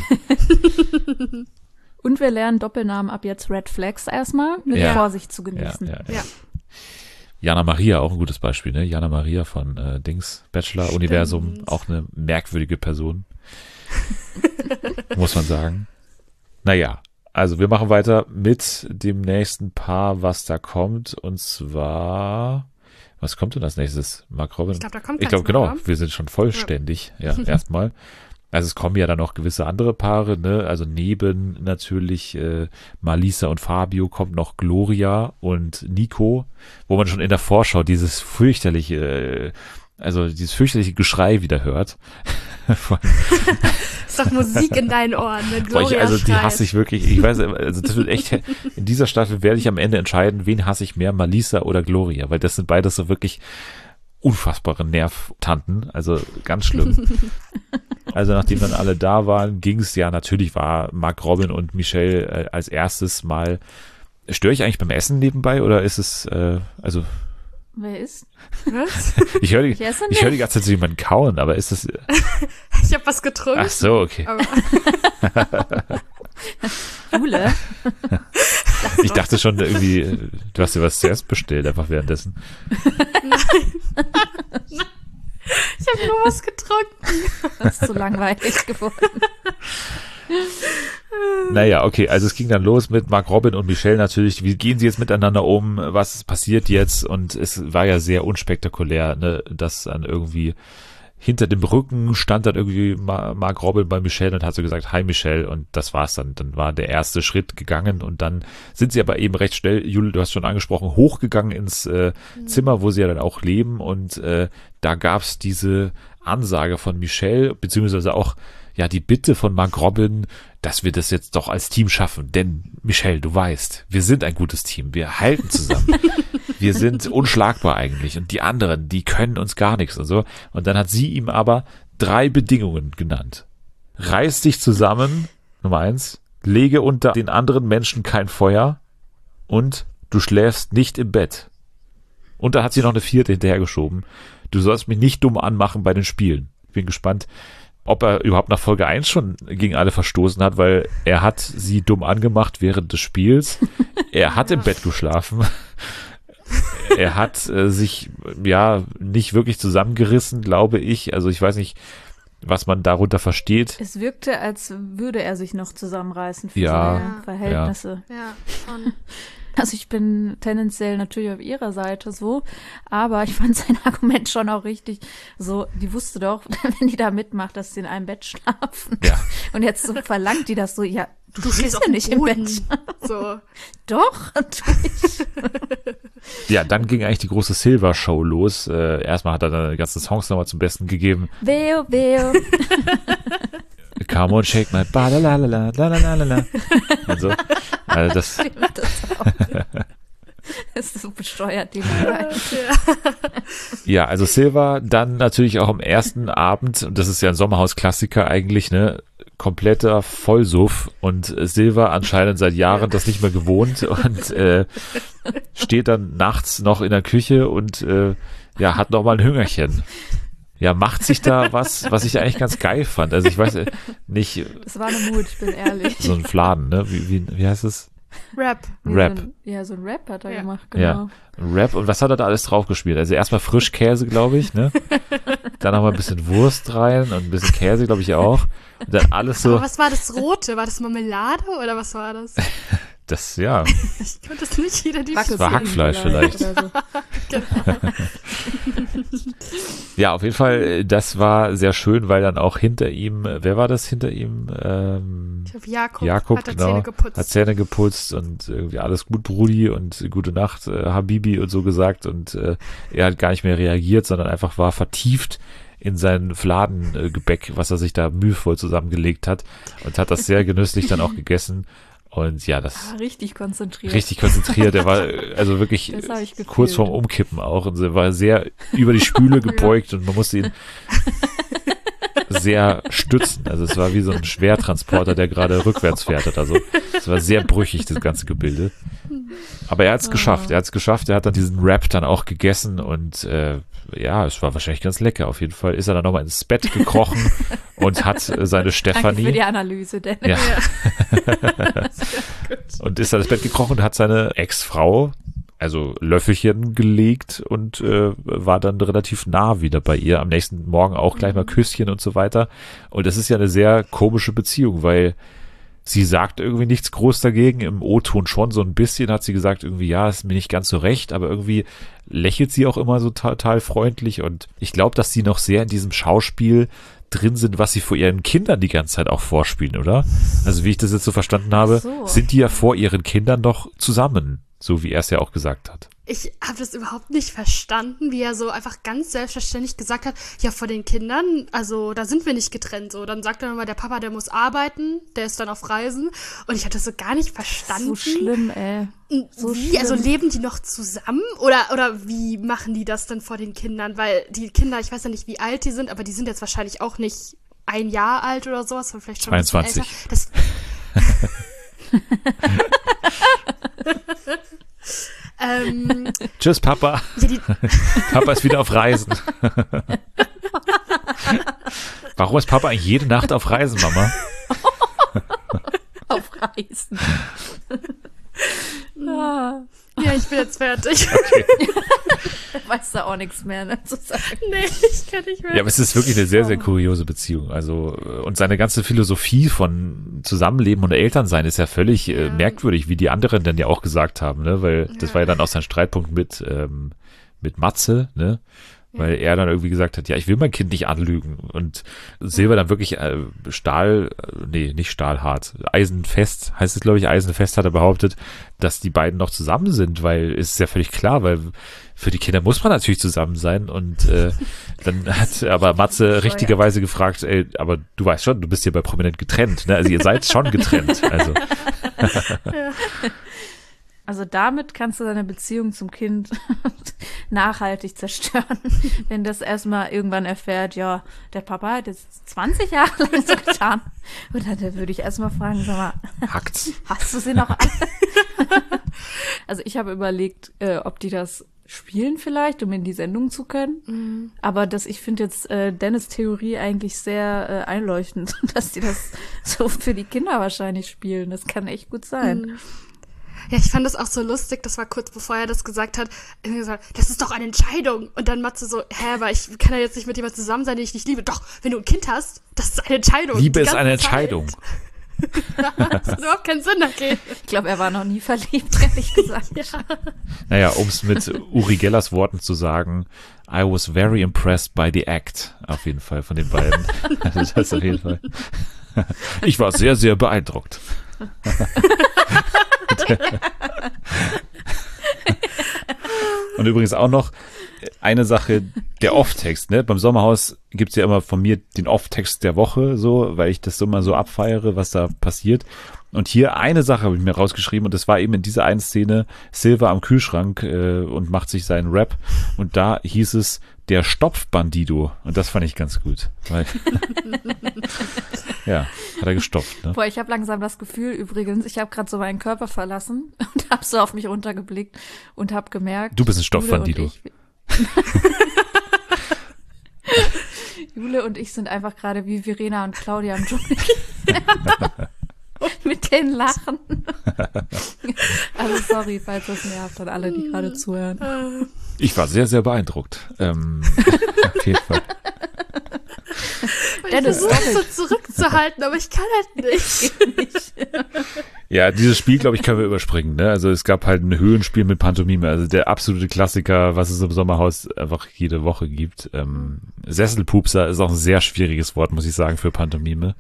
und wir lernen Doppelnamen ab jetzt Red Flags erstmal mit ja. Vorsicht zu genießen. Ja, ja, ja. Jana Maria, auch ein gutes Beispiel, ne? Jana Maria von äh, Dings, Bachelor, Stimmt. Universum, auch eine merkwürdige Person. Muss man sagen. Naja. Also wir machen weiter mit dem nächsten Paar, was da kommt. Und zwar, was kommt denn als nächstes? Mark Robin? Ich glaube, da kommt Ich glaube, genau, wir sind schon vollständig. Ja, ja erstmal. Also es kommen ja dann noch gewisse andere Paare, ne? Also neben natürlich äh, Malisa und Fabio kommt noch Gloria und Nico, wo man schon in der Vorschau dieses fürchterliche, äh, also dieses fürchterliche Geschrei wieder hört. Von ist doch Musik in deinen Ohren, wenn Gloria ich, Also die schreit. hasse ich wirklich. Ich weiß, also das wird echt, in dieser Staffel werde ich am Ende entscheiden, wen hasse ich mehr, Malisa oder Gloria, weil das sind beides so wirklich unfassbare Nervtanten, also ganz schlimm. Also nachdem dann alle da waren, ging es ja, natürlich war Mark Robin und Michelle äh, als erstes mal, störe ich eigentlich beim Essen nebenbei oder ist es, äh, also Wer ist? Was? Ich höre die, Ich esse ich hör die nicht. ganze Zeit jemanden kauen, aber ist das... Ich habe was getrunken. Ach so, okay. Aber Jule? Ich dachte schon irgendwie, du hast dir was zuerst bestellt, einfach währenddessen. ich habe nur was getrunken. Das ist so langweilig geworden. Naja, okay, also es ging dann los mit Mark Robin und Michelle natürlich. Wie gehen sie jetzt miteinander um? Was passiert jetzt? Und es war ja sehr unspektakulär, ne, dass dann irgendwie hinter dem Rücken stand dann irgendwie Mark Robin bei Michelle und hat so gesagt, hi Michelle, und das war's dann. Dann war der erste Schritt gegangen und dann sind sie aber eben recht schnell, Jule, du hast schon angesprochen, hochgegangen ins äh, mhm. Zimmer, wo sie ja dann auch leben, und äh, da gab's diese Ansage von Michelle, beziehungsweise auch ja die Bitte von Mark Robin, dass wir das jetzt doch als Team schaffen, denn Michelle, du weißt, wir sind ein gutes Team, wir halten zusammen. Wir sind unschlagbar eigentlich und die anderen, die können uns gar nichts und so. Und dann hat sie ihm aber drei Bedingungen genannt. Reiß dich zusammen, Nummer eins, lege unter den anderen Menschen kein Feuer und du schläfst nicht im Bett. Und dann hat sie noch eine vierte hinterhergeschoben. Du sollst mich nicht dumm anmachen bei den Spielen. Ich bin gespannt, ob er überhaupt nach Folge eins schon gegen alle verstoßen hat, weil er hat sie dumm angemacht während des Spiels. Er hat im Bett geschlafen. Er hat äh, sich ja nicht wirklich zusammengerissen, glaube ich. Also ich weiß nicht, was man darunter versteht. Es wirkte, als würde er sich noch zusammenreißen für Ja, seine Verhältnisse. ja, schon. Also ich bin tendenziell natürlich auf ihrer Seite so, aber ich fand sein Argument schon auch richtig so, die wusste doch, wenn die da mitmacht, dass sie in einem Bett schlafen. Ja. Und jetzt so verlangt die das so, ja, du, Du schläfst stehst ja nicht im Bett. So. Doch, tu ich. Ja, dann ging eigentlich die große Silver-Show los. Äh, erstmal hat er dann die ganzen Songs nochmal zum Besten gegeben. Veo, veo. Come on, shake my ba la la la la la la la la. Und so. Also das, Das, auch. Das ist so besteuert, die Lieder. ja, also Silver dann natürlich auch am ersten Abend, und das ist ja ein Sommerhaus-Klassiker eigentlich, ne, kompletter Vollsuff, und Silver anscheinend seit Jahren das nicht mehr gewohnt und äh, steht dann nachts noch in der Küche und äh, ja, hat noch mal ein Hüngerchen. Ja, macht sich da was, was ich eigentlich ganz geil fand. Also ich weiß äh, nicht. Das war eine Mut, ich bin ehrlich. So ein Fladen, ne? Wie, wie, wie heißt es? Rap. Rap. So ein, ja, so ein Rap hat er Ja. gemacht, genau. Ja, Rap. Und was hat er da alles drauf gespielt? Also erstmal Frischkäse, glaube ich, ne? Dann noch mal ein bisschen Wurst rein und ein bisschen Käse, glaube ich auch. Und dann alles so. Aber was war das Rote? War das Marmelade oder was war das? Das, ja. Ich konnte es nicht identifizieren. Wachs- Das war Hackfleisch vielleicht. Oder so. Ja, auf jeden Fall, das war sehr schön, weil dann auch hinter ihm, wer war das hinter ihm? Ähm, Ich glaube, Jakob, Jakob, hat er genau, Zähne geputzt. hat Zähne geputzt und irgendwie alles gut, Brudi, und gute Nacht, äh, Habibi und so gesagt, und äh, er hat gar nicht mehr reagiert, sondern einfach war vertieft in sein Fladengebäck, was er sich da mühevoll zusammengelegt hat, und hat das sehr genüsslich dann auch gegessen. Und ja, das Ah, richtig konzentriert. richtig konzentriert. Er war äh, also wirklich Das hab ich gefühlt. kurz vorm Umkippen auch, und er war sehr über die Spüle gebeugt und man musste ihn sehr stützen. Also es war wie so ein Schwertransporter, der gerade rückwärts fährt. Also es war sehr brüchig, das ganze Gebilde. Aber er hat es geschafft. Er hat es geschafft. Er hat dann diesen Wrap dann auch gegessen, und äh, ja, es war wahrscheinlich ganz lecker. Auf jeden Fall ist er dann nochmal ins Bett gekrochen und hat äh, seine Danke Stefanie. für die Analyse, Dennis. Ja. Und ist dann ins Bett gekrochen und hat seine Ex-Frau, also Löffelchen gelegt, und äh, war dann relativ nah wieder bei ihr. Am nächsten Morgen auch gleich mal Küsschen und so weiter. Und das ist ja eine sehr komische Beziehung, weil sie sagt irgendwie nichts groß dagegen. Im O-Ton schon so ein bisschen hat sie gesagt, irgendwie, ja, ist mir nicht ganz so recht, aber irgendwie lächelt sie auch immer so total freundlich. Und ich glaube, dass sie noch sehr in diesem Schauspiel drin sind, was sie vor ihren Kindern die ganze Zeit auch vorspielen, oder? Also wie ich das jetzt so verstanden habe, so. sind die ja vor ihren Kindern doch zusammen, so wie er es ja auch gesagt hat. Ich habe das überhaupt nicht verstanden, wie er so einfach ganz selbstverständlich gesagt hat, ja, vor den Kindern, also da sind wir nicht getrennt. So, dann sagt er nochmal, der Papa, der muss arbeiten, der ist dann auf Reisen. Und ich hatte das so gar nicht verstanden. So schlimm, ey. So wie, also schlimm. leben die noch zusammen? Oder, oder wie machen die das dann vor den Kindern? Weil die Kinder, ich weiß ja nicht, wie alt die sind, aber die sind jetzt wahrscheinlich auch nicht ein Jahr alt oder sowas, sondern vielleicht schon ein bisschen zweiundzwanzig. älter. Das Ähm, Tschüss, Papa. Ja, die Papa ist wieder auf Reisen. Warum ist Papa eigentlich jede Nacht auf Reisen, Mama? Auf Reisen. ah. Ja, ich bin jetzt fertig. Okay. Weißt du auch nichts mehr, ne, zu sagen. Nee, ich kann nicht mehr. Ja, aber es ist wirklich eine sehr, sehr kuriose Beziehung. Also, und seine ganze Philosophie von Zusammenleben und Elternsein ist ja völlig ja. Äh, merkwürdig, wie die anderen dann ja auch gesagt haben, ne, weil das ja. war ja dann auch sein Streitpunkt mit, ähm, mit Matze, ne, weil er dann irgendwie gesagt hat, ja, ich will mein Kind nicht anlügen. Und Silber dann wirklich äh, Stahl, nee, nicht stahlhart, eisenfest, heißt es, glaube ich, eisenfest hat er behauptet, dass die beiden noch zusammen sind, weil es ist ja völlig klar, weil für die Kinder muss man natürlich zusammen sein. Und äh, dann hat aber Matze richtigerweise gefragt, ey, aber du weißt schon, du bist hier bei Prominent getrennt, ne? Also ihr seid schon getrennt. Also. Ja. Also damit kannst du deine Beziehung zum Kind nachhaltig zerstören, wenn das erstmal irgendwann erfährt, ja, der Papa hat jetzt zwanzig Jahre lang so getan. Und dann würde ich erstmal fragen, sag mal, Hackt's. Hast du sie noch alle? Also ich habe überlegt, äh, ob die das spielen vielleicht, um in die Sendung zu können. Mhm. Aber das, ich finde jetzt äh, Dennis' Theorie eigentlich sehr äh, einleuchtend, dass die das so für die Kinder wahrscheinlich spielen. Das kann echt gut sein. Mhm. Ja, ich fand das auch so lustig, das war kurz bevor er das gesagt hat, er hat gesagt, das ist doch eine Entscheidung. Und dann Matze so, hä, aber ich kann ja jetzt nicht mit jemandem zusammen sein, den ich nicht liebe. Doch, wenn du ein Kind hast, das ist eine Entscheidung. Liebe ist eine Entscheidung. Das hat überhaupt keinen Sinn, okay. Ich glaube, er war noch nie verliebt, ehrlich gesagt. Ja. Naja, um es mit Uri Gellers Worten zu sagen, I was very impressed by the act, auf jeden Fall, von den beiden. Das heißt auf jeden Fall. Ich war sehr, sehr beeindruckt. Und übrigens auch noch eine Sache, der Off-Text, ne? Beim Sommerhaus gibt's ja immer von mir den Off-Text der Woche, so, weil ich das so immer so abfeiere, was da passiert. Und hier eine Sache habe ich mir rausgeschrieben und das war eben in dieser einen Szene Silver am Kühlschrank äh, und macht sich seinen Rap und da hieß es der Stopfbandido und das fand ich ganz gut. Weil ja, hat er gestopft. Ne? Boah, ich habe langsam das Gefühl übrigens, ich habe gerade so meinen Körper verlassen und habe so auf mich runtergeblickt und habe gemerkt, du bist ein Stopfbandido. Jule und ich sind einfach gerade wie Verena und Claudia im Dschungel. Mit den Lachen. Also sorry, falls das nervt an alle, die gerade zuhören. Ich war sehr, sehr beeindruckt. Ähm, auf jeden Fall. Dennis, ich versuche so zurückzuhalten, aber ich kann halt nicht. nicht. Ja, dieses Spiel, glaube ich, können wir überspringen. Ne? Also es gab halt ein Höhenspiel mit Pantomime. Also der absolute Klassiker, was es im Sommerhaus einfach jede Woche gibt. Ähm, Sesselpupser ist auch ein sehr schwieriges Wort, muss ich sagen, für Pantomime.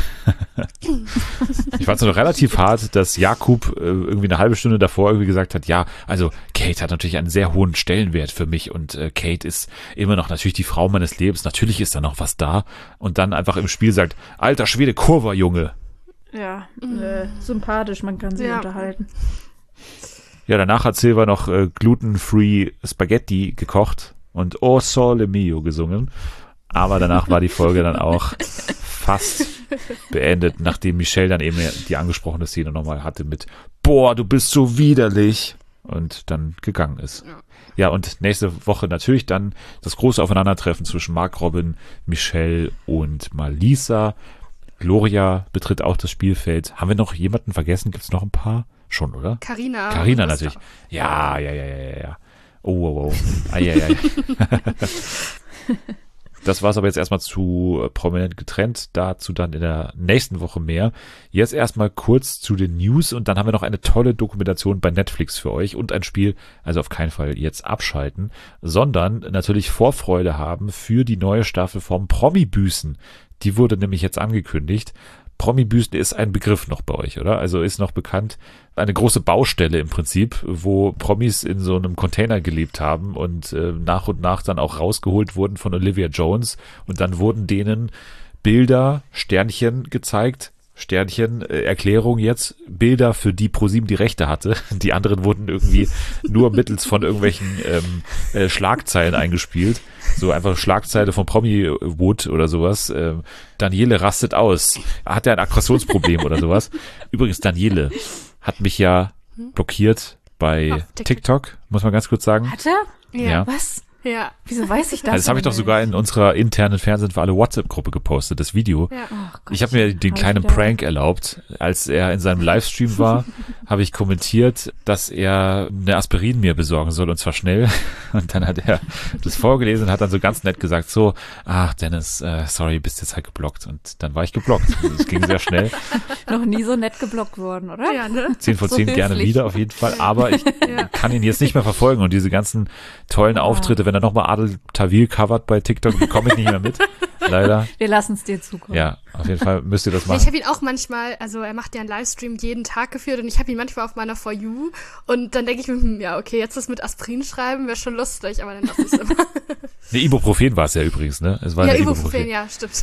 Ich fand es noch relativ hart, dass Jakub äh, irgendwie eine halbe Stunde davor irgendwie gesagt hat, ja, also Kate hat natürlich einen sehr hohen Stellenwert für mich und äh, Kate ist immer noch natürlich die Frau meines Lebens. Natürlich ist da noch was da. Und dann einfach im Spiel sagt, alter Schwede, Kurva, Junge. Ja, äh, sympathisch, man kann sich ja. unterhalten. Ja, danach hat Silva noch äh, gluten-free Spaghetti gekocht und O Sole Mio gesungen. Aber danach war die Folge dann auch fast beendet, nachdem Michelle dann eben die angesprochene Szene nochmal hatte mit boah, du bist so widerlich und dann gegangen ist. Ja. Ja, und nächste Woche natürlich dann das große Aufeinandertreffen zwischen Mark Robin, Michelle und Malisa. Gloria betritt auch das Spielfeld. Haben wir noch jemanden vergessen? Gibt es noch ein paar? Schon, oder? Carina. Carina natürlich. Ja, ja, ja, ja, ja. Oh, oh, oh. Ah, ja, ja. Das war es aber jetzt erstmal zu äh, prominent getrennt. Dazu dann in der nächsten Woche mehr. Jetzt erstmal kurz zu den News und dann haben wir noch eine tolle Dokumentation bei Netflix für euch und ein Spiel, also auf keinen Fall jetzt abschalten, sondern natürlich Vorfreude haben für die neue Staffel vom Promi-Büßen. Die wurde nämlich jetzt angekündigt. Promi-Büßen ist ein Begriff noch bei euch, oder? Also ist noch bekannt, eine große Baustelle im Prinzip, wo Promis in so einem Container gelebt haben und äh, nach und nach dann auch rausgeholt wurden von Olivia Jones und dann wurden denen Bilder, Sternchen gezeigt, Sternchen, äh, Erklärung jetzt, Bilder, für die ProSieben die Rechte hatte. Die anderen wurden irgendwie nur mittels von irgendwelchen ähm, äh, Schlagzeilen eingespielt. So einfach Schlagzeile von Promi-Wood oder sowas. Ähm, Daniele rastet aus. Hat er ein Aggressionsproblem oder sowas? Übrigens, Daniele hat mich ja blockiert bei TikTok. TikTok, muss man ganz kurz sagen. Hat er? Ja. ja. Was? Ja. Wieso weiß ich das? Also das habe ich doch sogar in unserer internen Fernsehen für alle WhatsApp-Gruppe gepostet, das Video. Ja. Oh Gott, ich habe mir den kleinen Prank erlaubt. Als er in seinem Livestream war, habe ich kommentiert, dass er eine Aspirin mir besorgen soll, und zwar schnell. Und dann hat er das vorgelesen und hat dann so ganz nett gesagt, so, ach Dennis, äh, sorry, bist jetzt halt geblockt. Und dann war ich geblockt. Es ging sehr schnell. Noch nie so nett geblockt worden, oder? Ja, ne? Zehn von zehn so gerne wieder, auf jeden Fall. Aber ich ja. kann ihn jetzt nicht mehr verfolgen. Und diese ganzen tollen ja. Auftritte, wenn er nochmal Adel Tawil covert bei TikTok, bekomme ich nicht mehr mit. Leider. Wir lassen es dir zukommen. Ja, auf jeden Fall müsst ihr das machen. Ich habe ihn auch manchmal, also er macht ja einen Livestream jeden Tag geführt und ich habe ihn manchmal auf meiner For You und dann denke ich mir, hm, ja, okay, jetzt das mit Aspirin schreiben wäre schon lustig, aber dann lasse ich es immer. Ne, Ibuprofen war es ja übrigens, ne? Es war ja, Ibuprofen. Ibuprofen, ja, stimmt.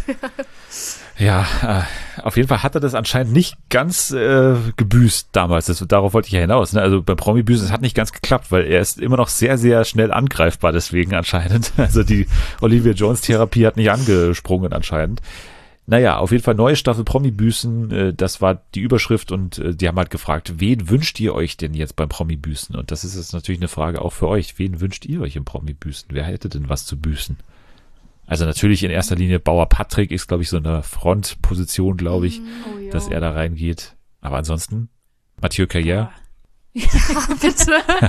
Ja, äh, auf jeden Fall hat er das anscheinend nicht ganz äh, gebüßt damals. Das, darauf wollte ich ja hinaus. Ne? Also beim Promi-Büßen, es hat nicht ganz geklappt, weil er ist immer noch sehr, sehr schnell angreifbar deswegen anscheinend. Also die Olivia Jones-Therapie hat nicht angesprungen anscheinend. Naja, auf jeden Fall neue Staffel Promi-Büßen, äh, das war die Überschrift und äh, die haben halt gefragt, wen wünscht ihr euch denn jetzt beim Promi-Büßen? Und das ist jetzt natürlich eine Frage auch für euch. Wen wünscht ihr euch im Promi-Büßen? Wer hätte denn was zu büßen? Also natürlich in erster Linie Bauer Patrick ist, glaube ich, so eine Frontposition, glaube ich, oh, dass er da reingeht. Aber ansonsten, Mathieu Carrière. Ja, bitte.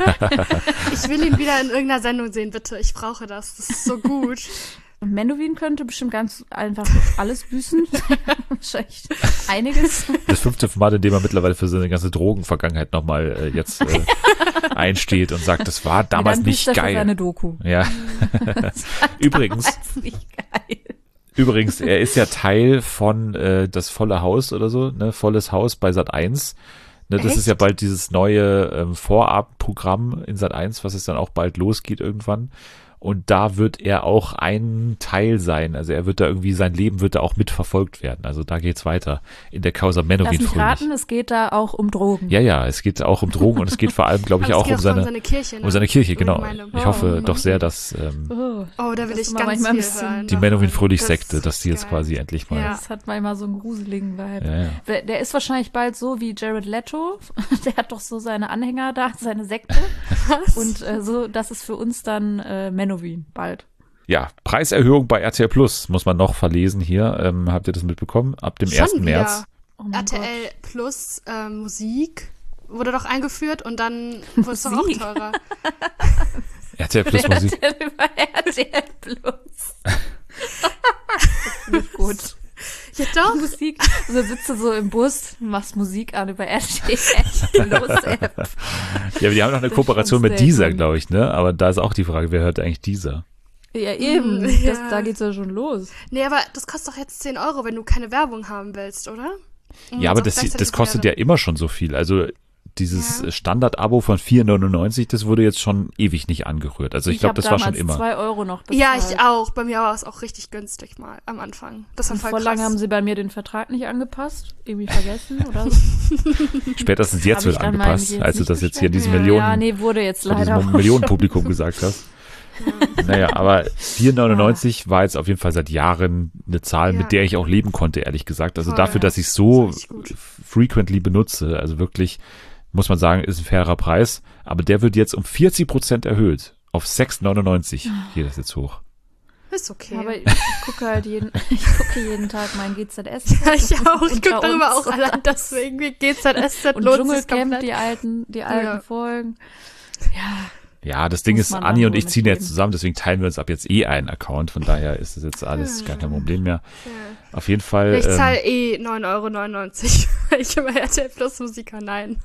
Ich will ihn wieder in irgendeiner Sendung sehen, bitte. Ich brauche das. Das ist so gut. Und Menowin könnte bestimmt ganz einfach alles büßen. Wahrscheinlich einiges. Das fünfte Mal, in dem er mittlerweile für seine ganze Drogenvergangenheit nochmal äh, jetzt äh, einsteht und sagt, das war damals nicht geil. Für seine Doku. Ja. Übrigens. Nicht geil. Übrigens, er ist ja Teil von äh, das volle Haus oder so, ne, volles Haus bei Sat eins. Ne, das Echt? ist ja bald dieses neue ähm, Vorabendprogramm in Sat eins, was es dann auch bald losgeht irgendwann. Und da wird er auch ein Teil sein. Also er wird da irgendwie, sein Leben wird da auch mitverfolgt werden. Also da geht's weiter in der Causa Menowin Lass mich raten, es geht da auch um Drogen. Ja, ja, es geht auch um Drogen und es geht vor allem, glaube ich, auch um seine, um seine Kirche. Ne? Um seine Kirche, genau. Oh, ich hoffe oh, doch sehr, dass ähm, oh, oh, da will ich ganz viel hören. Die Menowin Fröhlich-Sekte, dass die jetzt geil. quasi endlich mal... Ja. Das hat manchmal so einen gruseligen Vibe. Ja, ja. Der, der ist wahrscheinlich bald so wie Jared Leto. Der hat doch so seine Anhänger da, seine Sekte. Was? Und äh, so, das ist für uns dann äh, Menowin bald. Ja, Preiserhöhung bei R T L Plus muss man noch verlesen hier. Ähm, habt ihr das mitbekommen? Ab dem Schon ersten wieder. März. Oh R T L Gott. Plus äh, Musik wurde doch eingeführt und dann wurde es doch auch teurer. R T L Plus Musik. R T L Plus. Nicht gut. Ja doch. Musik. So sitzt du so im Bus, machst Musik an über R T L Plus App. Ja, aber die haben noch eine Kooperation mit Deezer, glaube ich, ne? Aber da ist auch die Frage, wer hört eigentlich Deezer? Ja, eben. Ja. Das, da geht's ja schon los. Nee, aber das kostet doch jetzt zehn Euro, wenn du keine Werbung haben willst, oder? Und ja, aber das, das kostet ja immer schon so viel. Also dieses ja. Standard-Abo von vier neunundneunzig, das wurde jetzt schon ewig nicht angerührt. Also ich, ich glaube, das war schon immer. zwei Euro noch bezahlt. Ja, ich auch. Bei mir war es auch richtig günstig mal am Anfang. Das war voll Vor krass. lange haben sie bei mir den Vertrag nicht angepasst. Irgendwie vergessen oder so. Spätestens jetzt wird angepasst, als du das jetzt hier in diesem Millionen, ja, nee, wurde jetzt leider diesem Millionenpublikum gesagt hast. Naja, aber vier neunundneunzig ja. war jetzt auf jeden Fall seit Jahren eine Zahl, ja. mit der ich auch leben konnte, ehrlich gesagt. Also Voll, dafür, dass ich so das frequently benutze, also wirklich, muss man sagen, ist ein fairer Preis. Aber der wird jetzt um vierzig Prozent erhöht. Auf sechs neunundneunzig geht das jetzt hoch. Ist okay. Ja, aber ich gucke halt jeden, ich gucke jeden Tag mein G Z S. Ja, ich auch. Ich gucke darüber auch allein deswegen wie G Z S Z und Dschungelcamp, die alten, die alten ja. Folgen. Ja. Ja, das Ding ist, Anni und ich ziehen jetzt zusammen, deswegen teilen wir uns ab jetzt eh einen Account, von daher ist das jetzt alles gar kein Problem mehr. Ja. Auf jeden Fall. Ich zahle ähm, eh neun Euro neunundneunzig, weil ich immer R T L Plus Musiker, nein.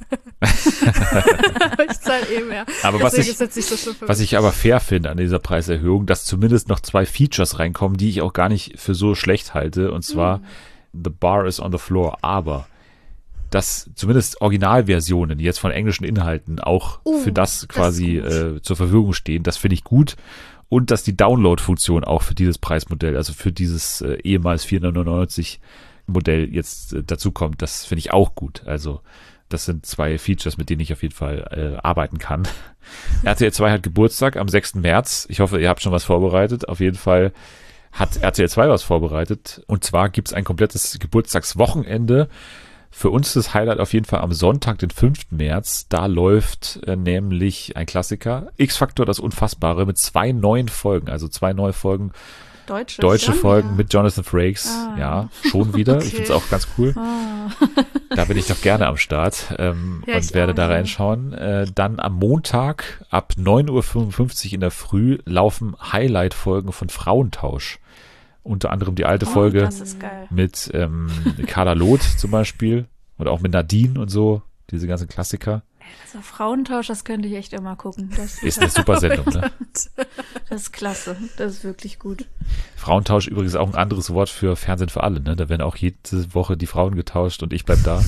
Ich zahle eh mehr. Aber was ich, ist jetzt nicht so schlimm für was ich aber fair finde an dieser Preiserhöhung, dass zumindest noch zwei Features reinkommen, die ich auch gar nicht für so schlecht halte, und zwar mhm. The Bar is on the Floor, aber dass zumindest Originalversionen, die jetzt von englischen Inhalten auch uh, für das quasi das äh, zur Verfügung stehen, das finde ich gut. Und dass die Download-Funktion auch für dieses Preismodell, also für dieses äh, ehemals vier neunundneunzig Modell jetzt äh, dazu kommt, das finde ich auch gut. Also das sind zwei Features, mit denen ich auf jeden Fall äh, arbeiten kann. R T L zwei hat Geburtstag am sechsten März. Ich hoffe, ihr habt schon was vorbereitet. Auf jeden Fall hat R T L zwei was vorbereitet. Und zwar gibt es ein komplettes Geburtstagswochenende Für uns das Highlight auf jeden Fall am Sonntag, den fünften März. Da läuft äh, nämlich ein Klassiker, X-Factor, das Unfassbare, mit zwei neuen Folgen, also zwei neue Folgen. Deutsche, Deutsche schon, Folgen ja. mit Jonathan Frakes. Ah. Ja, schon wieder. Okay. Ich finde es auch ganz cool. Ah. Da bin ich doch gerne am Start ähm, ja, und werde auch, da reinschauen. Äh, dann am Montag ab neun Uhr fünfundfünfzig in der Früh laufen Highlight-Folgen von Frauentausch. Unter anderem die alte oh, Folge mit ähm, Carla Loth zum Beispiel und auch mit Nadine und so, diese ganzen Klassiker. Also Frauentausch, das könnte ich echt immer gucken. Das ist eine super Sendung, ne? Das ist klasse, das ist wirklich gut. Frauentausch übrigens auch ein anderes Wort für Fernsehen für alle, ne? Da werden auch jede Woche die Frauen getauscht und ich bleib da.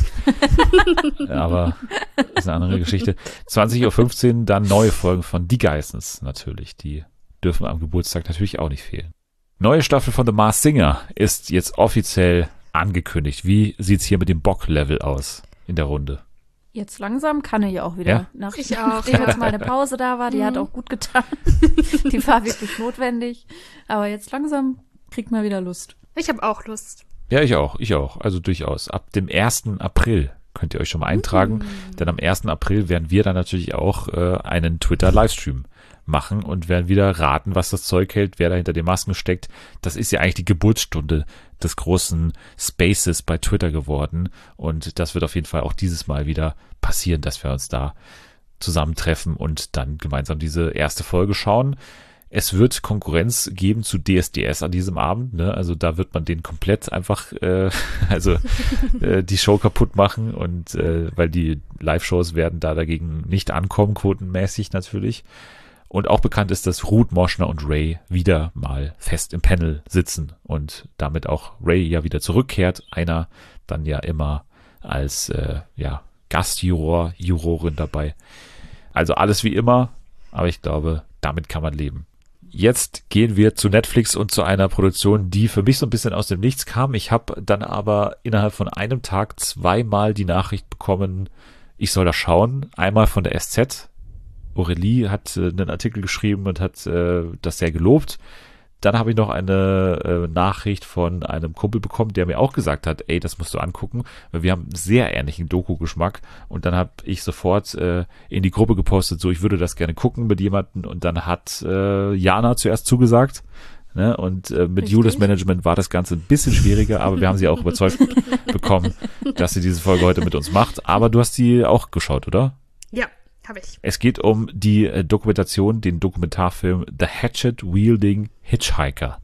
Aber das ist eine andere Geschichte. zwanzig Uhr fünfzehn dann neue Folgen von Die Geissens natürlich. Die dürfen am Geburtstag natürlich auch nicht fehlen. Neue Staffel von The Masked Singer ist jetzt offiziell angekündigt. Wie sieht's hier mit dem Bock-Level aus in der Runde? Jetzt langsam kann er ja auch wieder. Ja? Nach, ich auch. Nachdem jetzt mal eine Pause da war, die mhm. hat auch gut getan. Die war wirklich notwendig. Aber jetzt langsam kriegt man wieder Lust. Ich habe auch Lust. Ja, ich auch. Ich auch. Also durchaus. Ab dem ersten April könnt ihr euch schon mal eintragen. Mhm. Denn am ersten April werden wir dann natürlich auch äh, einen Twitter-Livestream machen und werden wieder raten, was das Zeug hält, wer da hinter den Masken steckt. Das ist ja eigentlich die Geburtsstunde des großen Spaces bei Twitter geworden und das wird auf jeden Fall auch dieses Mal wieder passieren, dass wir uns da zusammentreffen und dann gemeinsam diese erste Folge schauen. Es wird Konkurrenz geben zu D S D S an diesem Abend, ne? Also da wird man den komplett einfach, äh, also äh, die Show kaputt machen und äh, weil die Live-Shows werden da dagegen nicht ankommen, quotenmäßig natürlich. Und auch bekannt ist, dass Ruth Moschner und Ray wieder mal fest im Panel sitzen und damit auch Ray ja wieder zurückkehrt. Einer dann ja immer als äh, ja, Gastjuror, Jurorin dabei. Also alles wie immer, aber ich glaube, damit kann man leben. Jetzt gehen wir zu Netflix und zu einer Produktion, die für mich so ein bisschen aus dem Nichts kam. Ich habe dann aber innerhalb von einem Tag zweimal die Nachricht bekommen, ich soll da schauen. Einmal von der S Z. Aurelie hat äh, einen Artikel geschrieben und hat äh, das sehr gelobt. Dann habe ich noch eine äh, Nachricht von einem Kumpel bekommen, der mir auch gesagt hat, ey, das musst du angucken, weil wir haben einen sehr ähnlichen Doku-Geschmack. Und dann habe ich sofort äh, in die Gruppe gepostet, so ich würde das gerne gucken mit jemandem. Und dann hat äh, Jana zuerst zugesagt. Ne? Und äh, mit Judas Management war das Ganze ein bisschen schwieriger, aber wir haben sie auch überzeugt bekommen, dass sie diese Folge heute mit uns macht. Aber du hast sie auch geschaut, oder? Ja. Habe ich. Es geht um die äh, Dokumentation, den Dokumentarfilm The Hatchet-Wielding Hitchhiker.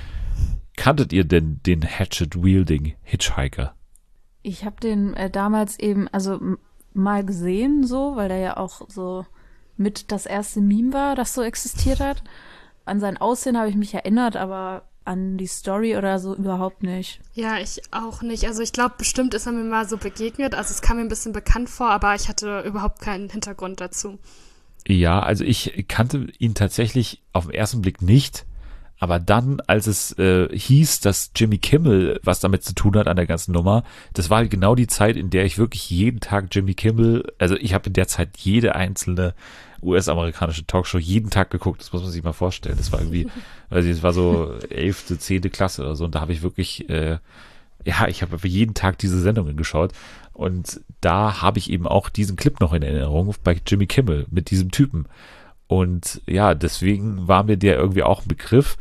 Kanntet ihr denn den Hatchet-Wielding Hitchhiker? Ich habe den äh, damals eben, also m- mal gesehen so, weil der ja auch so mit das erste Meme war, das so existiert hat. An sein Aussehen habe ich mich erinnert, aber an die Story oder so überhaupt nicht. Ja, ich auch nicht. Also ich glaube, bestimmt ist er mir mal so begegnet. Also es kam mir ein bisschen bekannt vor, aber ich hatte überhaupt keinen Hintergrund dazu. Ja, also ich kannte ihn tatsächlich auf den ersten Blick nicht. Aber dann, als es äh, hieß, dass Jimmy Kimmel was damit zu tun hat an der ganzen Nummer, das war halt genau die Zeit, in der ich wirklich jeden Tag Jimmy Kimmel, also ich habe in der Zeit jede einzelne U S-amerikanische Talkshow jeden Tag geguckt, das muss man sich mal vorstellen. Das war irgendwie, also das war so elfte, zehnte Klasse oder so und da habe ich wirklich, äh, ja, ich habe jeden Tag diese Sendungen geschaut und da habe ich eben auch diesen Clip noch in Erinnerung bei Jimmy Kimmel mit diesem Typen. Und ja, deswegen war mir der irgendwie auch ein Begriff,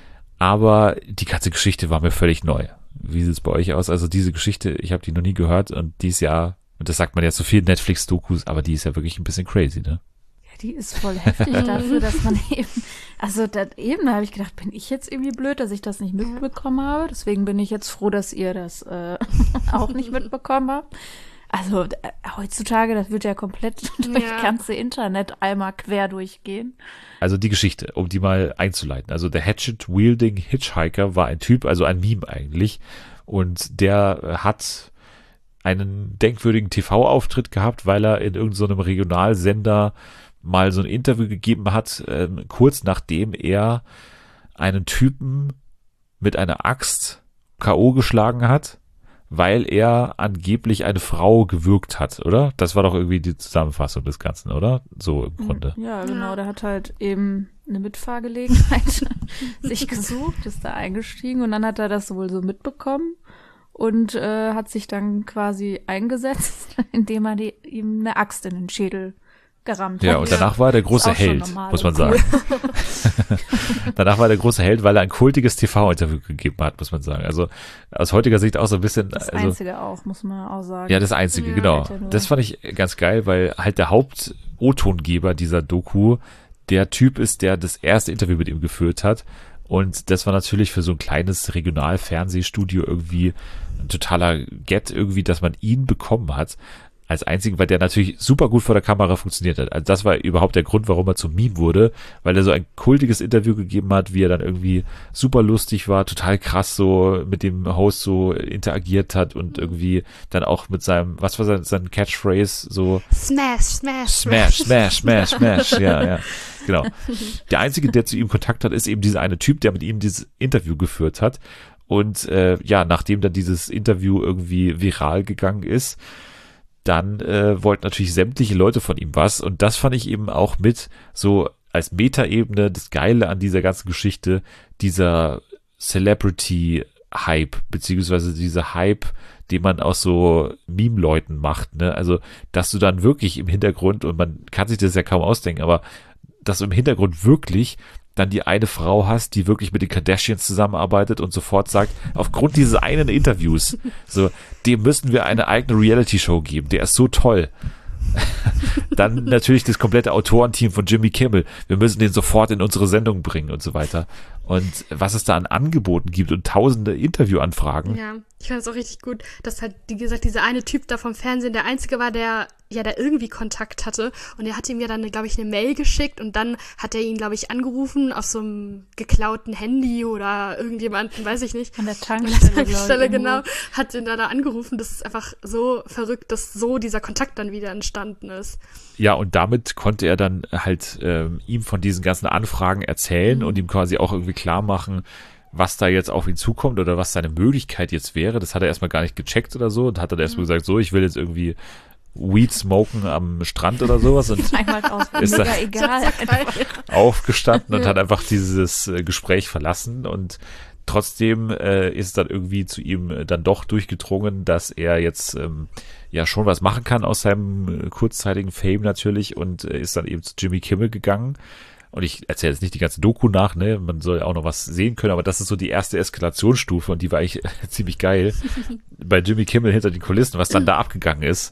aber die ganze Geschichte war mir völlig neu. Wie sieht es bei euch aus? Also diese Geschichte, ich habe die noch nie gehört und die ist ja, und das sagt man ja zu vielen Netflix-Dokus, aber die ist ja wirklich ein bisschen crazy, ne? Ja, die ist voll heftig dafür, dass man eben, also das, eben habe ich gedacht, bin ich jetzt irgendwie blöd, dass ich das nicht mitbekommen habe. Deswegen bin ich jetzt froh, dass ihr das äh, auch nicht mitbekommen habt. Also äh, heutzutage, das wird ja komplett durch Ja. das ganze Internet einmal quer durchgehen. Also die Geschichte, um die mal einzuleiten. Also der Hatchet-Wielding Hitchhiker war ein Typ, also ein Meme eigentlich. Und der hat einen denkwürdigen T V-Auftritt gehabt, weil er in irgendeinem Regionalsender mal so ein Interview gegeben hat, ähm, kurz nachdem er einen Typen mit einer Axt K O geschlagen hat, weil er angeblich eine Frau gewürgt hat, oder? Das war doch irgendwie die Zusammenfassung des Ganzen, oder? So im Grunde. Ja, genau. Der hat halt eben eine Mitfahrgelegenheit sich gesucht, ist da eingestiegen und dann hat er das wohl so mitbekommen und äh, hat sich dann quasi eingesetzt, indem er die, ihm eine Axt in den Schädel gerammt hat. Ja, und danach war er der große Held, muss man sagen. Danach war er der große Held, weil er ein kultiges T V-Interview gegeben hat, muss man sagen. Also aus heutiger Sicht auch so ein bisschen. Das also, Einzige auch, muss man auch sagen. Ja, das Einzige, ja, genau. Das fand ich ganz geil, weil halt der Haupt-O-Tongeber dieser Doku der Typ ist, der das erste Interview mit ihm geführt hat. Und das war natürlich für so ein kleines Regionalfernsehstudio irgendwie ein totaler Get irgendwie, dass man ihn bekommen hat. Als einzigen, weil der natürlich super gut vor der Kamera funktioniert hat. Also das war überhaupt der Grund, warum er zum Meme wurde, weil er so ein kultiges Interview gegeben hat, wie er dann irgendwie super lustig war, total krass so mit dem Host so interagiert hat und irgendwie dann auch mit seinem, was war sein, sein Catchphrase, so Smash, Smash, Smash, Smash, Smash, Smash, ja, ja, genau. Der Einzige, der zu ihm Kontakt hat, ist eben dieser eine Typ, der mit ihm dieses Interview geführt hat und äh, ja, nachdem dann dieses Interview irgendwie viral gegangen ist, dann äh, wollten natürlich sämtliche Leute von ihm was und das fand ich eben auch mit so als Metaebene das Geile an dieser ganzen Geschichte, dieser Celebrity-Hype, beziehungsweise dieser Hype, den man aus so Meme-Leuten macht, ne, also dass du dann wirklich im Hintergrund, und man kann sich das ja kaum ausdenken, aber dass du im Hintergrund wirklich dann die eine Frau hast, die wirklich mit den Kardashians zusammenarbeitet und sofort sagt, aufgrund dieses einen Interviews, so, dem müssen wir eine eigene Reality-Show geben, der ist so toll. Dann natürlich das komplette Autorenteam von Jimmy Kimmel, wir müssen den sofort in unsere Sendung bringen und so weiter. Und was es da an Angeboten gibt und tausende Interviewanfragen. Ja, ich fand es auch richtig gut, dass halt, wie gesagt, dieser eine Typ da vom Fernsehen der Einzige war, der ja da irgendwie Kontakt hatte. Und er hat ihm ja dann, glaube ich, eine Mail geschickt und dann hat er ihn, glaube ich, angerufen auf so einem geklauten Handy oder irgendjemanden, weiß ich nicht. An der Tankstelle, An der Tankstelle, genau. Hat ihn da, da angerufen. Das ist einfach so verrückt, dass so dieser Kontakt dann wieder entstanden ist. Ja, und damit konnte er dann halt ähm, ihm von diesen ganzen Anfragen erzählen mhm. und ihm quasi auch irgendwie klar machen, was da jetzt auf ihn zukommt oder was seine Möglichkeit jetzt wäre. Das hat er erstmal gar nicht gecheckt oder so und hat dann erstmal mhm. gesagt, so, ich will jetzt irgendwie Weed smoken am Strand oder sowas und ist dann egal. aufgestanden und hat einfach dieses äh, Gespräch verlassen und trotzdem äh, ist dann irgendwie zu ihm äh, dann doch durchgedrungen, dass er jetzt ähm, ja schon was machen kann aus seinem äh, kurzzeitigen Fame natürlich und äh, ist dann eben zu Jimmy Kimmel gegangen. Und ich erzähle jetzt nicht die ganze Doku nach, ne? Man soll ja auch noch was sehen können, aber das ist so die erste Eskalationsstufe und die war eigentlich ziemlich geil. Bei Jimmy Kimmel hinter den Kulissen, was dann da abgegangen ist.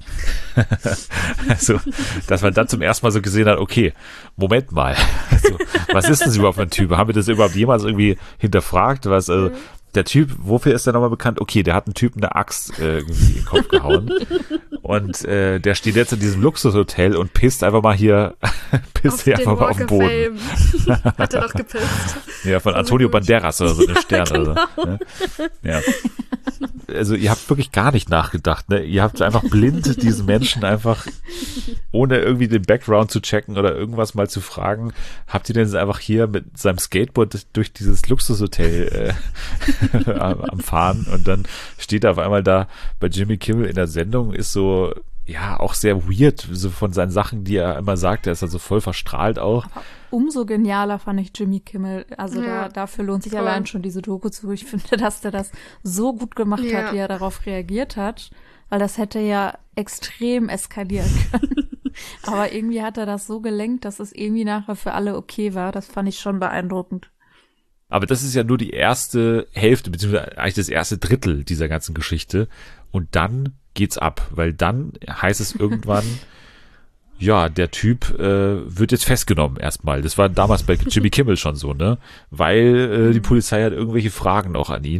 Also, dass man dann zum ersten Mal so gesehen hat, okay, Moment mal, also, was ist das überhaupt für ein Typ? Haben wir das überhaupt jemals irgendwie hinterfragt? Was, also, der Typ, wofür ist der nochmal bekannt? Okay, der hat einen Typen eine Axt äh, irgendwie in den Kopf gehauen. Und äh, der steht jetzt in diesem Luxushotel und pisst einfach mal hier, pisst hier einfach mal auf den Boden. Hat er doch gepisst. Ja, von Antonio Banderas oder so, eine Stern ja, genau. oder so. Ne? Ja. Also ihr habt wirklich gar nicht nachgedacht, ne? Ihr habt einfach blind diesen Menschen einfach, ohne irgendwie den Background zu checken oder irgendwas mal zu fragen, habt ihr denn einfach hier mit seinem Skateboard durch dieses Luxushotel äh, am Fahren und dann steht er auf einmal da bei Jimmy Kimmel in der Sendung, ist so, ja, auch sehr weird, so von seinen Sachen, die er immer sagt, er ist also voll verstrahlt auch. Aber umso genialer fand ich Jimmy Kimmel, also ja, da, dafür lohnt sich voll. allein schon diese Doku zu. Ich finde, dass der das so gut gemacht ja. hat, wie er darauf reagiert hat, weil das hätte ja extrem eskalieren können. Aber irgendwie hat er das so gelenkt, dass es irgendwie nachher für alle okay war. Das fand ich schon beeindruckend. Aber das ist ja nur die erste Hälfte, beziehungsweise eigentlich das erste Drittel dieser ganzen Geschichte. Und dann geht's ab, weil dann heißt es irgendwann, ja, der Typ äh, wird jetzt festgenommen erstmal. Das war damals bei Jimmy Kimmel schon so, ne? Weil äh, die Polizei hat irgendwelche Fragen auch an ihn.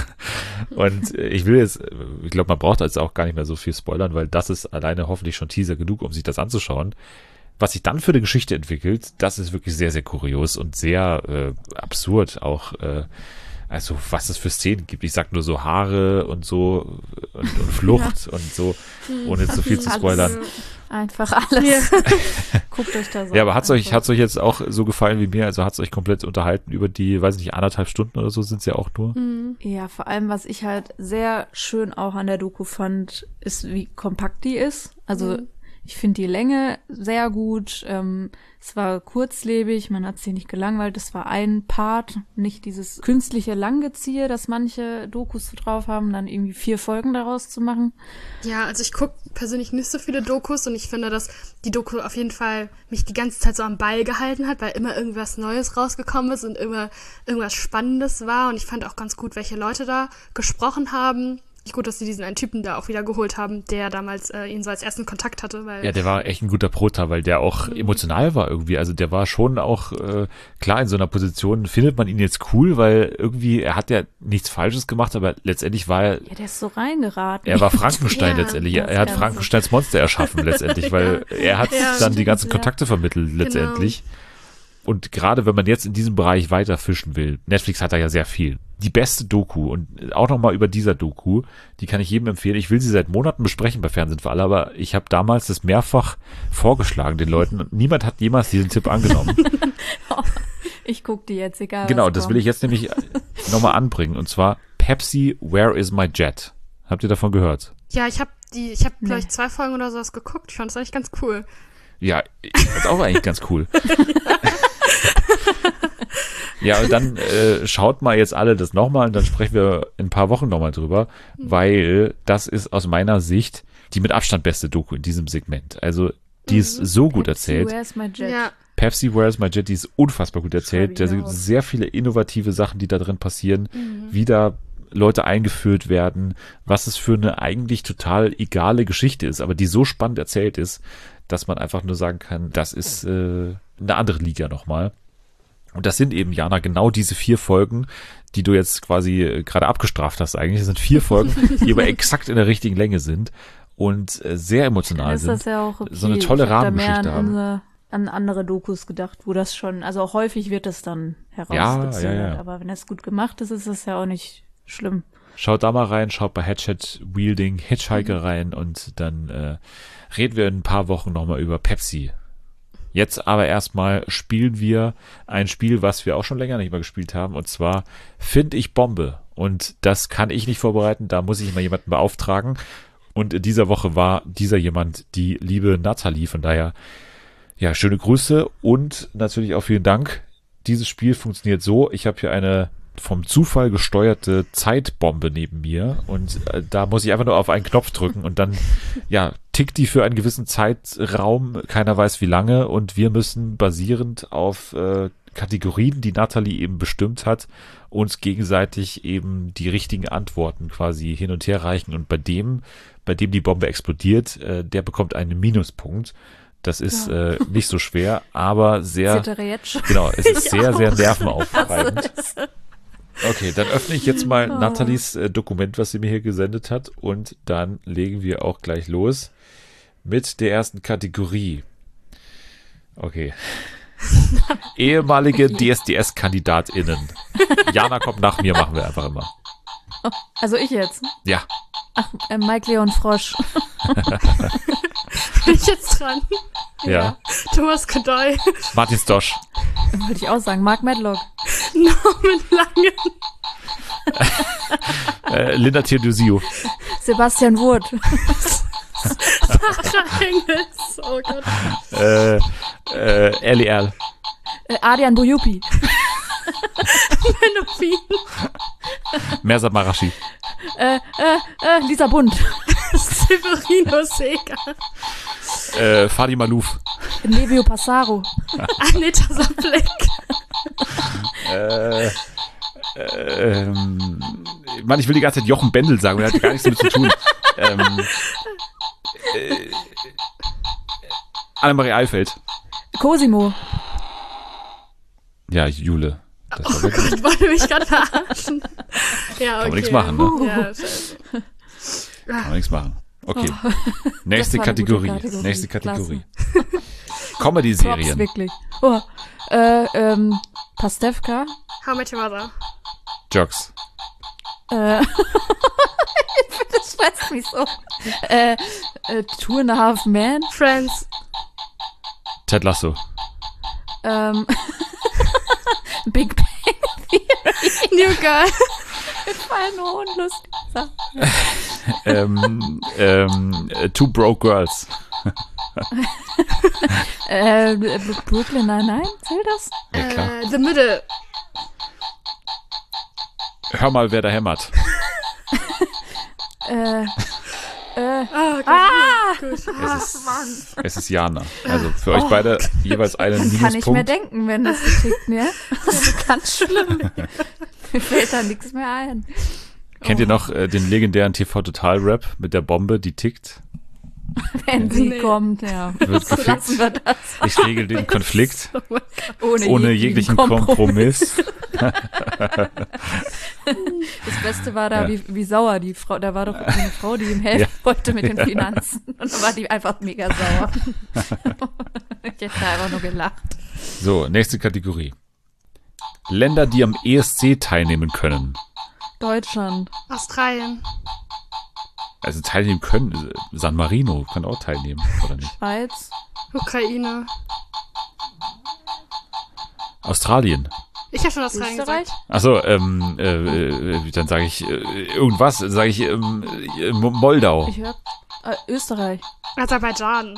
Und äh, ich will jetzt, ich glaube, man braucht jetzt auch gar nicht mehr so viel spoilern, weil das ist alleine hoffentlich schon Teaser genug, um sich das anzuschauen. Was sich dann für eine Geschichte entwickelt, das ist wirklich sehr, sehr kurios und sehr äh, absurd auch, äh, also was es für Szenen gibt. Ich sag nur so Haare und so und, und Flucht ja. und so, ohne zu viel zu spoilern. Einfach alles. Ja. Guckt euch das an. Ja, aber hat's euch, hat's euch jetzt auch so gefallen wie mir? Also hat's euch komplett unterhalten über die, weiß nicht, anderthalb Stunden oder so sind's ja auch nur? Ja, vor allem, was ich halt sehr schön auch an der Doku fand, ist, wie kompakt die ist. Also, mhm. Ich finde die Länge sehr gut. Ähm, es war kurzlebig, man hat sich nicht gelangweilt. Es war ein Part, nicht dieses künstliche Langgeziehe, das manche Dokus so drauf haben, dann irgendwie vier Folgen daraus zu machen. Ja, also ich gucke persönlich nicht so viele Dokus und ich finde, dass die Doku auf jeden Fall mich die ganze Zeit so am Ball gehalten hat, weil immer irgendwas Neues rausgekommen ist und immer irgendwas Spannendes war. Und ich fand auch ganz gut, welche Leute da gesprochen haben. Gut, dass sie diesen einen Typen da auch wieder geholt haben, der damals äh, ihn so als ersten Kontakt hatte. Weil ja, der war echt ein guter Prota, weil der auch mhm. emotional war irgendwie. Also der war schon auch, äh, klar, in so einer Position findet man ihn jetzt cool, weil irgendwie, er hat ja nichts Falsches gemacht, aber letztendlich war er... Ja, der ist so reingeraten. Er war Frankenstein ja, letztendlich. Er hat Frankensteins so. Monster erschaffen letztendlich, weil ja. er hat ja, dann die ganzen ja. Kontakte vermittelt letztendlich. Genau. Und gerade wenn man jetzt in diesem Bereich weiter fischen will, Netflix hat da ja sehr viel. Die beste Doku und auch nochmal über dieser Doku, die kann ich jedem empfehlen. Ich will sie seit Monaten besprechen bei Fernsehen für alle, aber ich habe damals das mehrfach vorgeschlagen den Leuten und niemand hat jemals diesen Tipp angenommen. Ich gucke die jetzt, egal Genau, was das kommt. will ich jetzt nämlich nochmal anbringen und zwar Pepsi, Where is my Jet? Habt ihr davon gehört? Ja, ich habe die, ich habe nee. glaube ich zwei Folgen oder sowas geguckt. Ich fand das eigentlich ganz cool. Ja, ich fand auch eigentlich ganz cool. Ja, und dann äh, schaut mal jetzt alle das nochmal und dann sprechen wir in ein paar Wochen nochmal drüber, weil das ist aus meiner Sicht die mit Abstand beste Doku in diesem Segment. Also die ist so gut Pepsi, erzählt. Where's my jet? Ja. Pepsi, Where's my jet? Die ist unfassbar gut erzählt. Da sind sehr viele innovative Sachen, die da drin passieren, mhm. wie da Leute eingeführt werden, was es für eine eigentlich total egale Geschichte ist, aber die so spannend erzählt ist, dass man einfach nur sagen kann, das ist äh, eine andere Liga nochmal. Und das sind eben, Jana, genau diese vier Folgen, die du jetzt quasi äh, gerade abgestraft hast eigentlich. Das sind vier Folgen, die aber exakt in der richtigen Länge sind und äh, sehr emotional ist sind. Das ja auch okay. So eine tolle ich hab Rahmengeschichte da mehr an, haben. unsere, an andere Dokus gedacht, wo das schon, also auch häufig wird das dann herausgezögert. Ja, ja, ja. Aber wenn das gut gemacht ist, ist das ja auch nicht schlimm. Schaut da mal rein, schaut bei Hatchet Wielding Hitchhiker mhm. rein und dann äh, reden wir in ein paar Wochen nochmal über Pepsi. Jetzt aber erstmal spielen wir ein Spiel, was wir auch schon länger nicht mehr gespielt haben, und zwar Find ich Bombe. Und das kann ich nicht vorbereiten, da muss ich mal jemanden beauftragen. Und in dieser Woche war dieser jemand die liebe Nathalie, von daher, ja, schöne Grüße und natürlich auch vielen Dank. Dieses Spiel funktioniert so, ich habe hier eine vom Zufall gesteuerte Zeitbombe neben mir und äh, da muss ich einfach nur auf einen Knopf drücken und dann, ja, tickt die für einen gewissen Zeitraum, keiner weiß wie lange, und wir müssen basierend auf äh, Kategorien, die Nathalie eben bestimmt hat, uns gegenseitig eben die richtigen Antworten quasi hin und her reichen, und bei dem, bei dem die Bombe explodiert, äh, der bekommt einen Minuspunkt. Das ist ja. äh, nicht so schwer, aber sehr, genau, es ist sehr, sehr nervenaufreibend. Okay, dann öffne ich jetzt mal oh. Nathalies äh, Dokument, was sie mir hier gesendet hat, und dann legen wir auch gleich los mit der ersten Kategorie. Okay. Ehemalige D S D S-KandidatInnen. Jana kommt nach mir, machen wir einfach immer. Also ich jetzt? Ja. Ach, äh, Mike Leon Frosch. Bin ich jetzt dran? Ja. ja. Thomas Godoy. Martin Stosch. Wollte ich auch sagen. Mark Medlock. Norman Langen. äh, Linda Theodosiou. Sebastian Wurth. Sarah Engels. Oh Gott. Äh, äh, Ellie Erl. Äh, Adrian Bojupi. Menofin. Merzat Marashi. Äh, äh, äh, Lisa Bund. Severino Seeger. Äh, Fadi Malouf. Nevio Passaro. Anita Sablek. äh, äh, ähm, Mann, ich will die ganze Zeit Jochen Bendel sagen, der hat gar nichts damit zu tun. ähm, äh, Annemarie Eifeld. Cosimo. Ja, Jule. Das oh Gott, ich wollte mich gerade verarschen. Ja, okay. Kann man nichts machen, ne? Uh. Ja, Kann man nichts machen. Okay. Oh. Nächste Kategorie. Kategorie. Nächste Kategorie. Comedy-Serien. Wirklich. Oh. Äh, ähm, Pastewka. How Met Your Mother. Jocks. Äh. Das stresst mich so. Äh, äh, Two and a Half Men. Friends. Ted Lasso. Ähm. Big Bang Theory. New Girl. Mir fallen nur unlustig. ähm, ähm, Two Broke Girls. äh, Brooklyn Nine-Nine, zählt das? Ja, klar. Äh, The Middle. Hör mal, wer da hämmert. äh, äh, oh, Gott. ah! Gut. Es ist, es ist Jana. Also für euch beide jeweils einen Kann Minuspunkt. nicht mehr denken, wenn das so tickt, ne? Das ist ganz schlimm. Mir fällt da nichts mehr ein. Kennt ihr noch äh, den legendären T V-Total-Rap mit der Bombe, die tickt? Wenn sie Nee. kommt, ja. Wird So gefickt. lassen wir das. Ich regel den Konflikt Ohne, ohne jeglichen Kompromiss. Das Beste war da, Ja. wie, wie sauer die Frau, da war doch eine Frau, die ihm helfen Ja. wollte mit den Finanzen. Und dann war die einfach mega sauer. Ich hätte einfach nur gelacht. So, nächste Kategorie. Länder, die am E S C teilnehmen können. Deutschland. Australien. Also teilnehmen können. San Marino kann auch teilnehmen, oder nicht? Schweiz. Ukraine. Australien. Ich habe schon Australien Österreich. gesagt. Achso, ähm, äh, äh, dann sage ich äh, irgendwas, sage ich ähm, äh, Mo- Moldau. Ich hör, äh, Österreich. Aserbaidschan.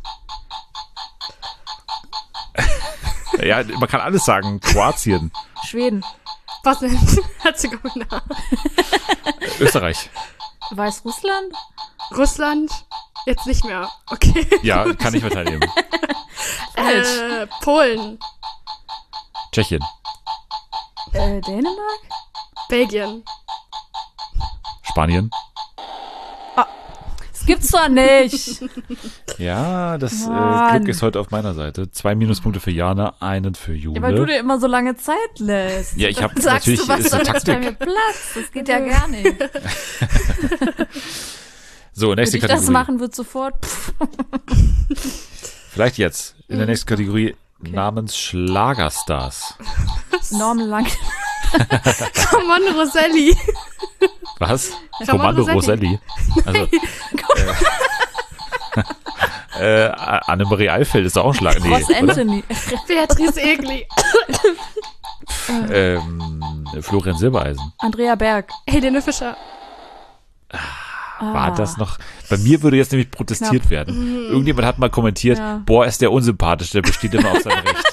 Ja, man kann alles sagen. Kroatien. Schweden. Bosnien-Herzegowina. Österreich. Weißrussland. Russland. Jetzt nicht mehr. Okay. Ja, kann nicht mehr teilnehmen. Falsch. Äh, Polen. Tschechien. Äh, Dänemark. Belgien. Spanien. Das gibt's doch nicht. Ja, das äh, Mann. Glück ist heute auf meiner Seite. Zwei Minuspunkte für Jana, einen für Jule. Ja, weil du dir immer so lange Zeit lässt. Ja, ich hab Dann sagst natürlich- du, was ist eine soll Taktik. bei mir Platz? Das geht ja gar nicht. So, Würde nächste ich das Kategorie. machen, wird sofort. Pff. Vielleicht jetzt. In der nächsten Kategorie namens Schlagerstars. Norman Lang. Ramon Roselli. Was? Ramon Kommando Roselli. Roselli. Also, äh, äh, Annemarie Eifeld ist doch auch ein Schlag. Nee, Ross oder? Anthony. Beatrice Egli. Ähm, Florian Silbereisen. Andrea Berg. Helene Fischer. War Ah. das noch? Bei mir würde jetzt nämlich protestiert Knapp. werden. Irgendjemand hat mal kommentiert, Ja. boah, ist der unsympathisch, der besteht immer auf sein Recht.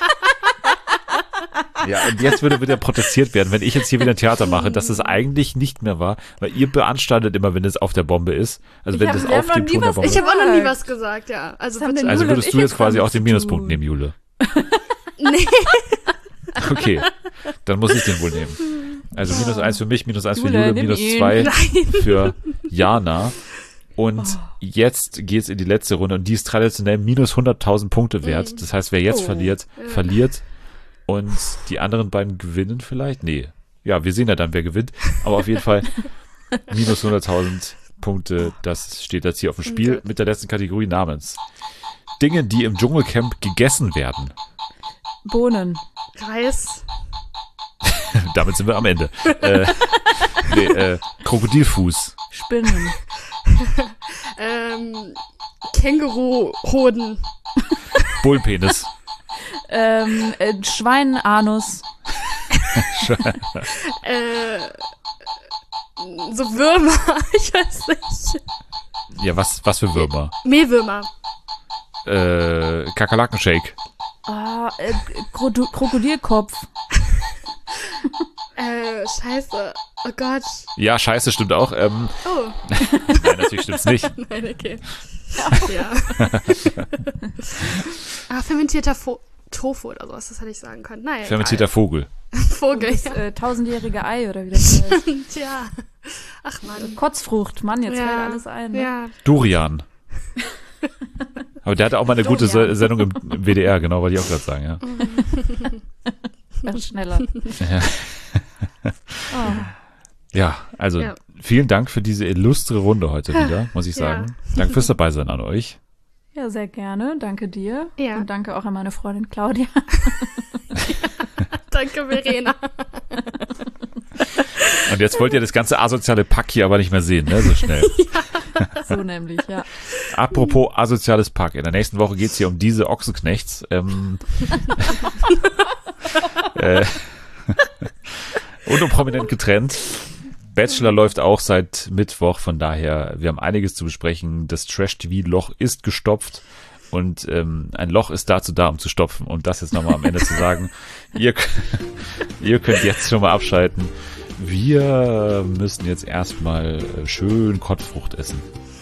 Ja, und jetzt würde wieder protestiert werden, wenn ich jetzt hier wieder ein Theater mache, dass es eigentlich nicht mehr war, weil ihr beanstandet immer, wenn es auf der Bombe ist. Also Ich wenn hab- das wir auf haben dem noch nie Ton der was Bombe Ich ist. habe auch noch nie Gesagt. was gesagt, ja. Also Was haben bitte. denn Also Jule und würdest ich du jetzt jetzt quasi damit auch den zu Minuspunkt tun? nehmen, Jule. Nee. Okay, dann muss ich den wohl nehmen. Also minus eins für mich, minus eins für Jule, Jule, nimm minus ihn. zwei Nein. für Jana. Und Oh. jetzt geht's in die letzte Runde und die ist traditionell minus hunderttausend Punkte wert. Das heißt, wer jetzt Oh. verliert, verliert. Und die anderen beiden gewinnen vielleicht? Nee. Ja, wir sehen ja dann, wer gewinnt. Aber auf jeden Fall minus hunderttausend Punkte. Das steht jetzt hier auf dem Spiel Gott. mit der letzten Kategorie namens Dinge, die im Dschungelcamp gegessen werden. Bohnen. Reis. Damit sind wir am Ende. äh, nee, äh, Krokodilfuß. Spinnen. Ähm, Känguruhoden. Bullenpenis. ähm, äh, Schweinanus. Äh, so Würmer. Ich weiß nicht. Ja, was, was für Würmer? Mehlwürmer. Äh, Kakerlakenshake. Ah, äh, Krodu- Krokodilkopf. Äh, scheiße. Oh Gott. Ja, scheiße, stimmt auch. Ähm, Oh. nein, natürlich stimmt's nicht. Nein, okay. Ja. ah, fermentierter Fo Tofu oder sowas, das hätte ich sagen können. Nein. Fermentierter Vogel. Vogel. Das äh, tausendjährige Ei oder wie das heißt. Tja. Ach Mann. Kotzfrucht. Mann, jetzt Ja. fällt alles ein. Ne? Ja. Durian. Aber der hatte auch mal eine gute Dorian. Se- Sendung im, im W D R, genau, wollte ich auch gerade sagen, ja. Wäre schneller. Ja, Oh. ja also Ja. vielen Dank für diese illustre Runde heute wieder, muss ich Ja. sagen. Danke fürs Dabeisein an euch. Ja, sehr gerne. Danke dir. Ja. Und danke auch an meine Freundin Claudia. Danke, Verena. Und jetzt wollt ihr das ganze asoziale Pack hier aber nicht mehr sehen, ne, so schnell. So nämlich, ja. Apropos asoziales Pack. In der nächsten Woche geht's hier um diese Ochsenknechts. Ähm, äh, und um prominent getrennt. Bachelor läuft auch seit Mittwoch, von daher, wir haben einiges zu besprechen. Das Trash-T V-Loch ist gestopft und ähm, ein Loch ist dazu da, um zu stopfen. Und das jetzt nochmal am Ende zu sagen. Ihr, ihr könnt jetzt schon mal abschalten. Wir müssen jetzt erstmal schön Kottfrucht essen.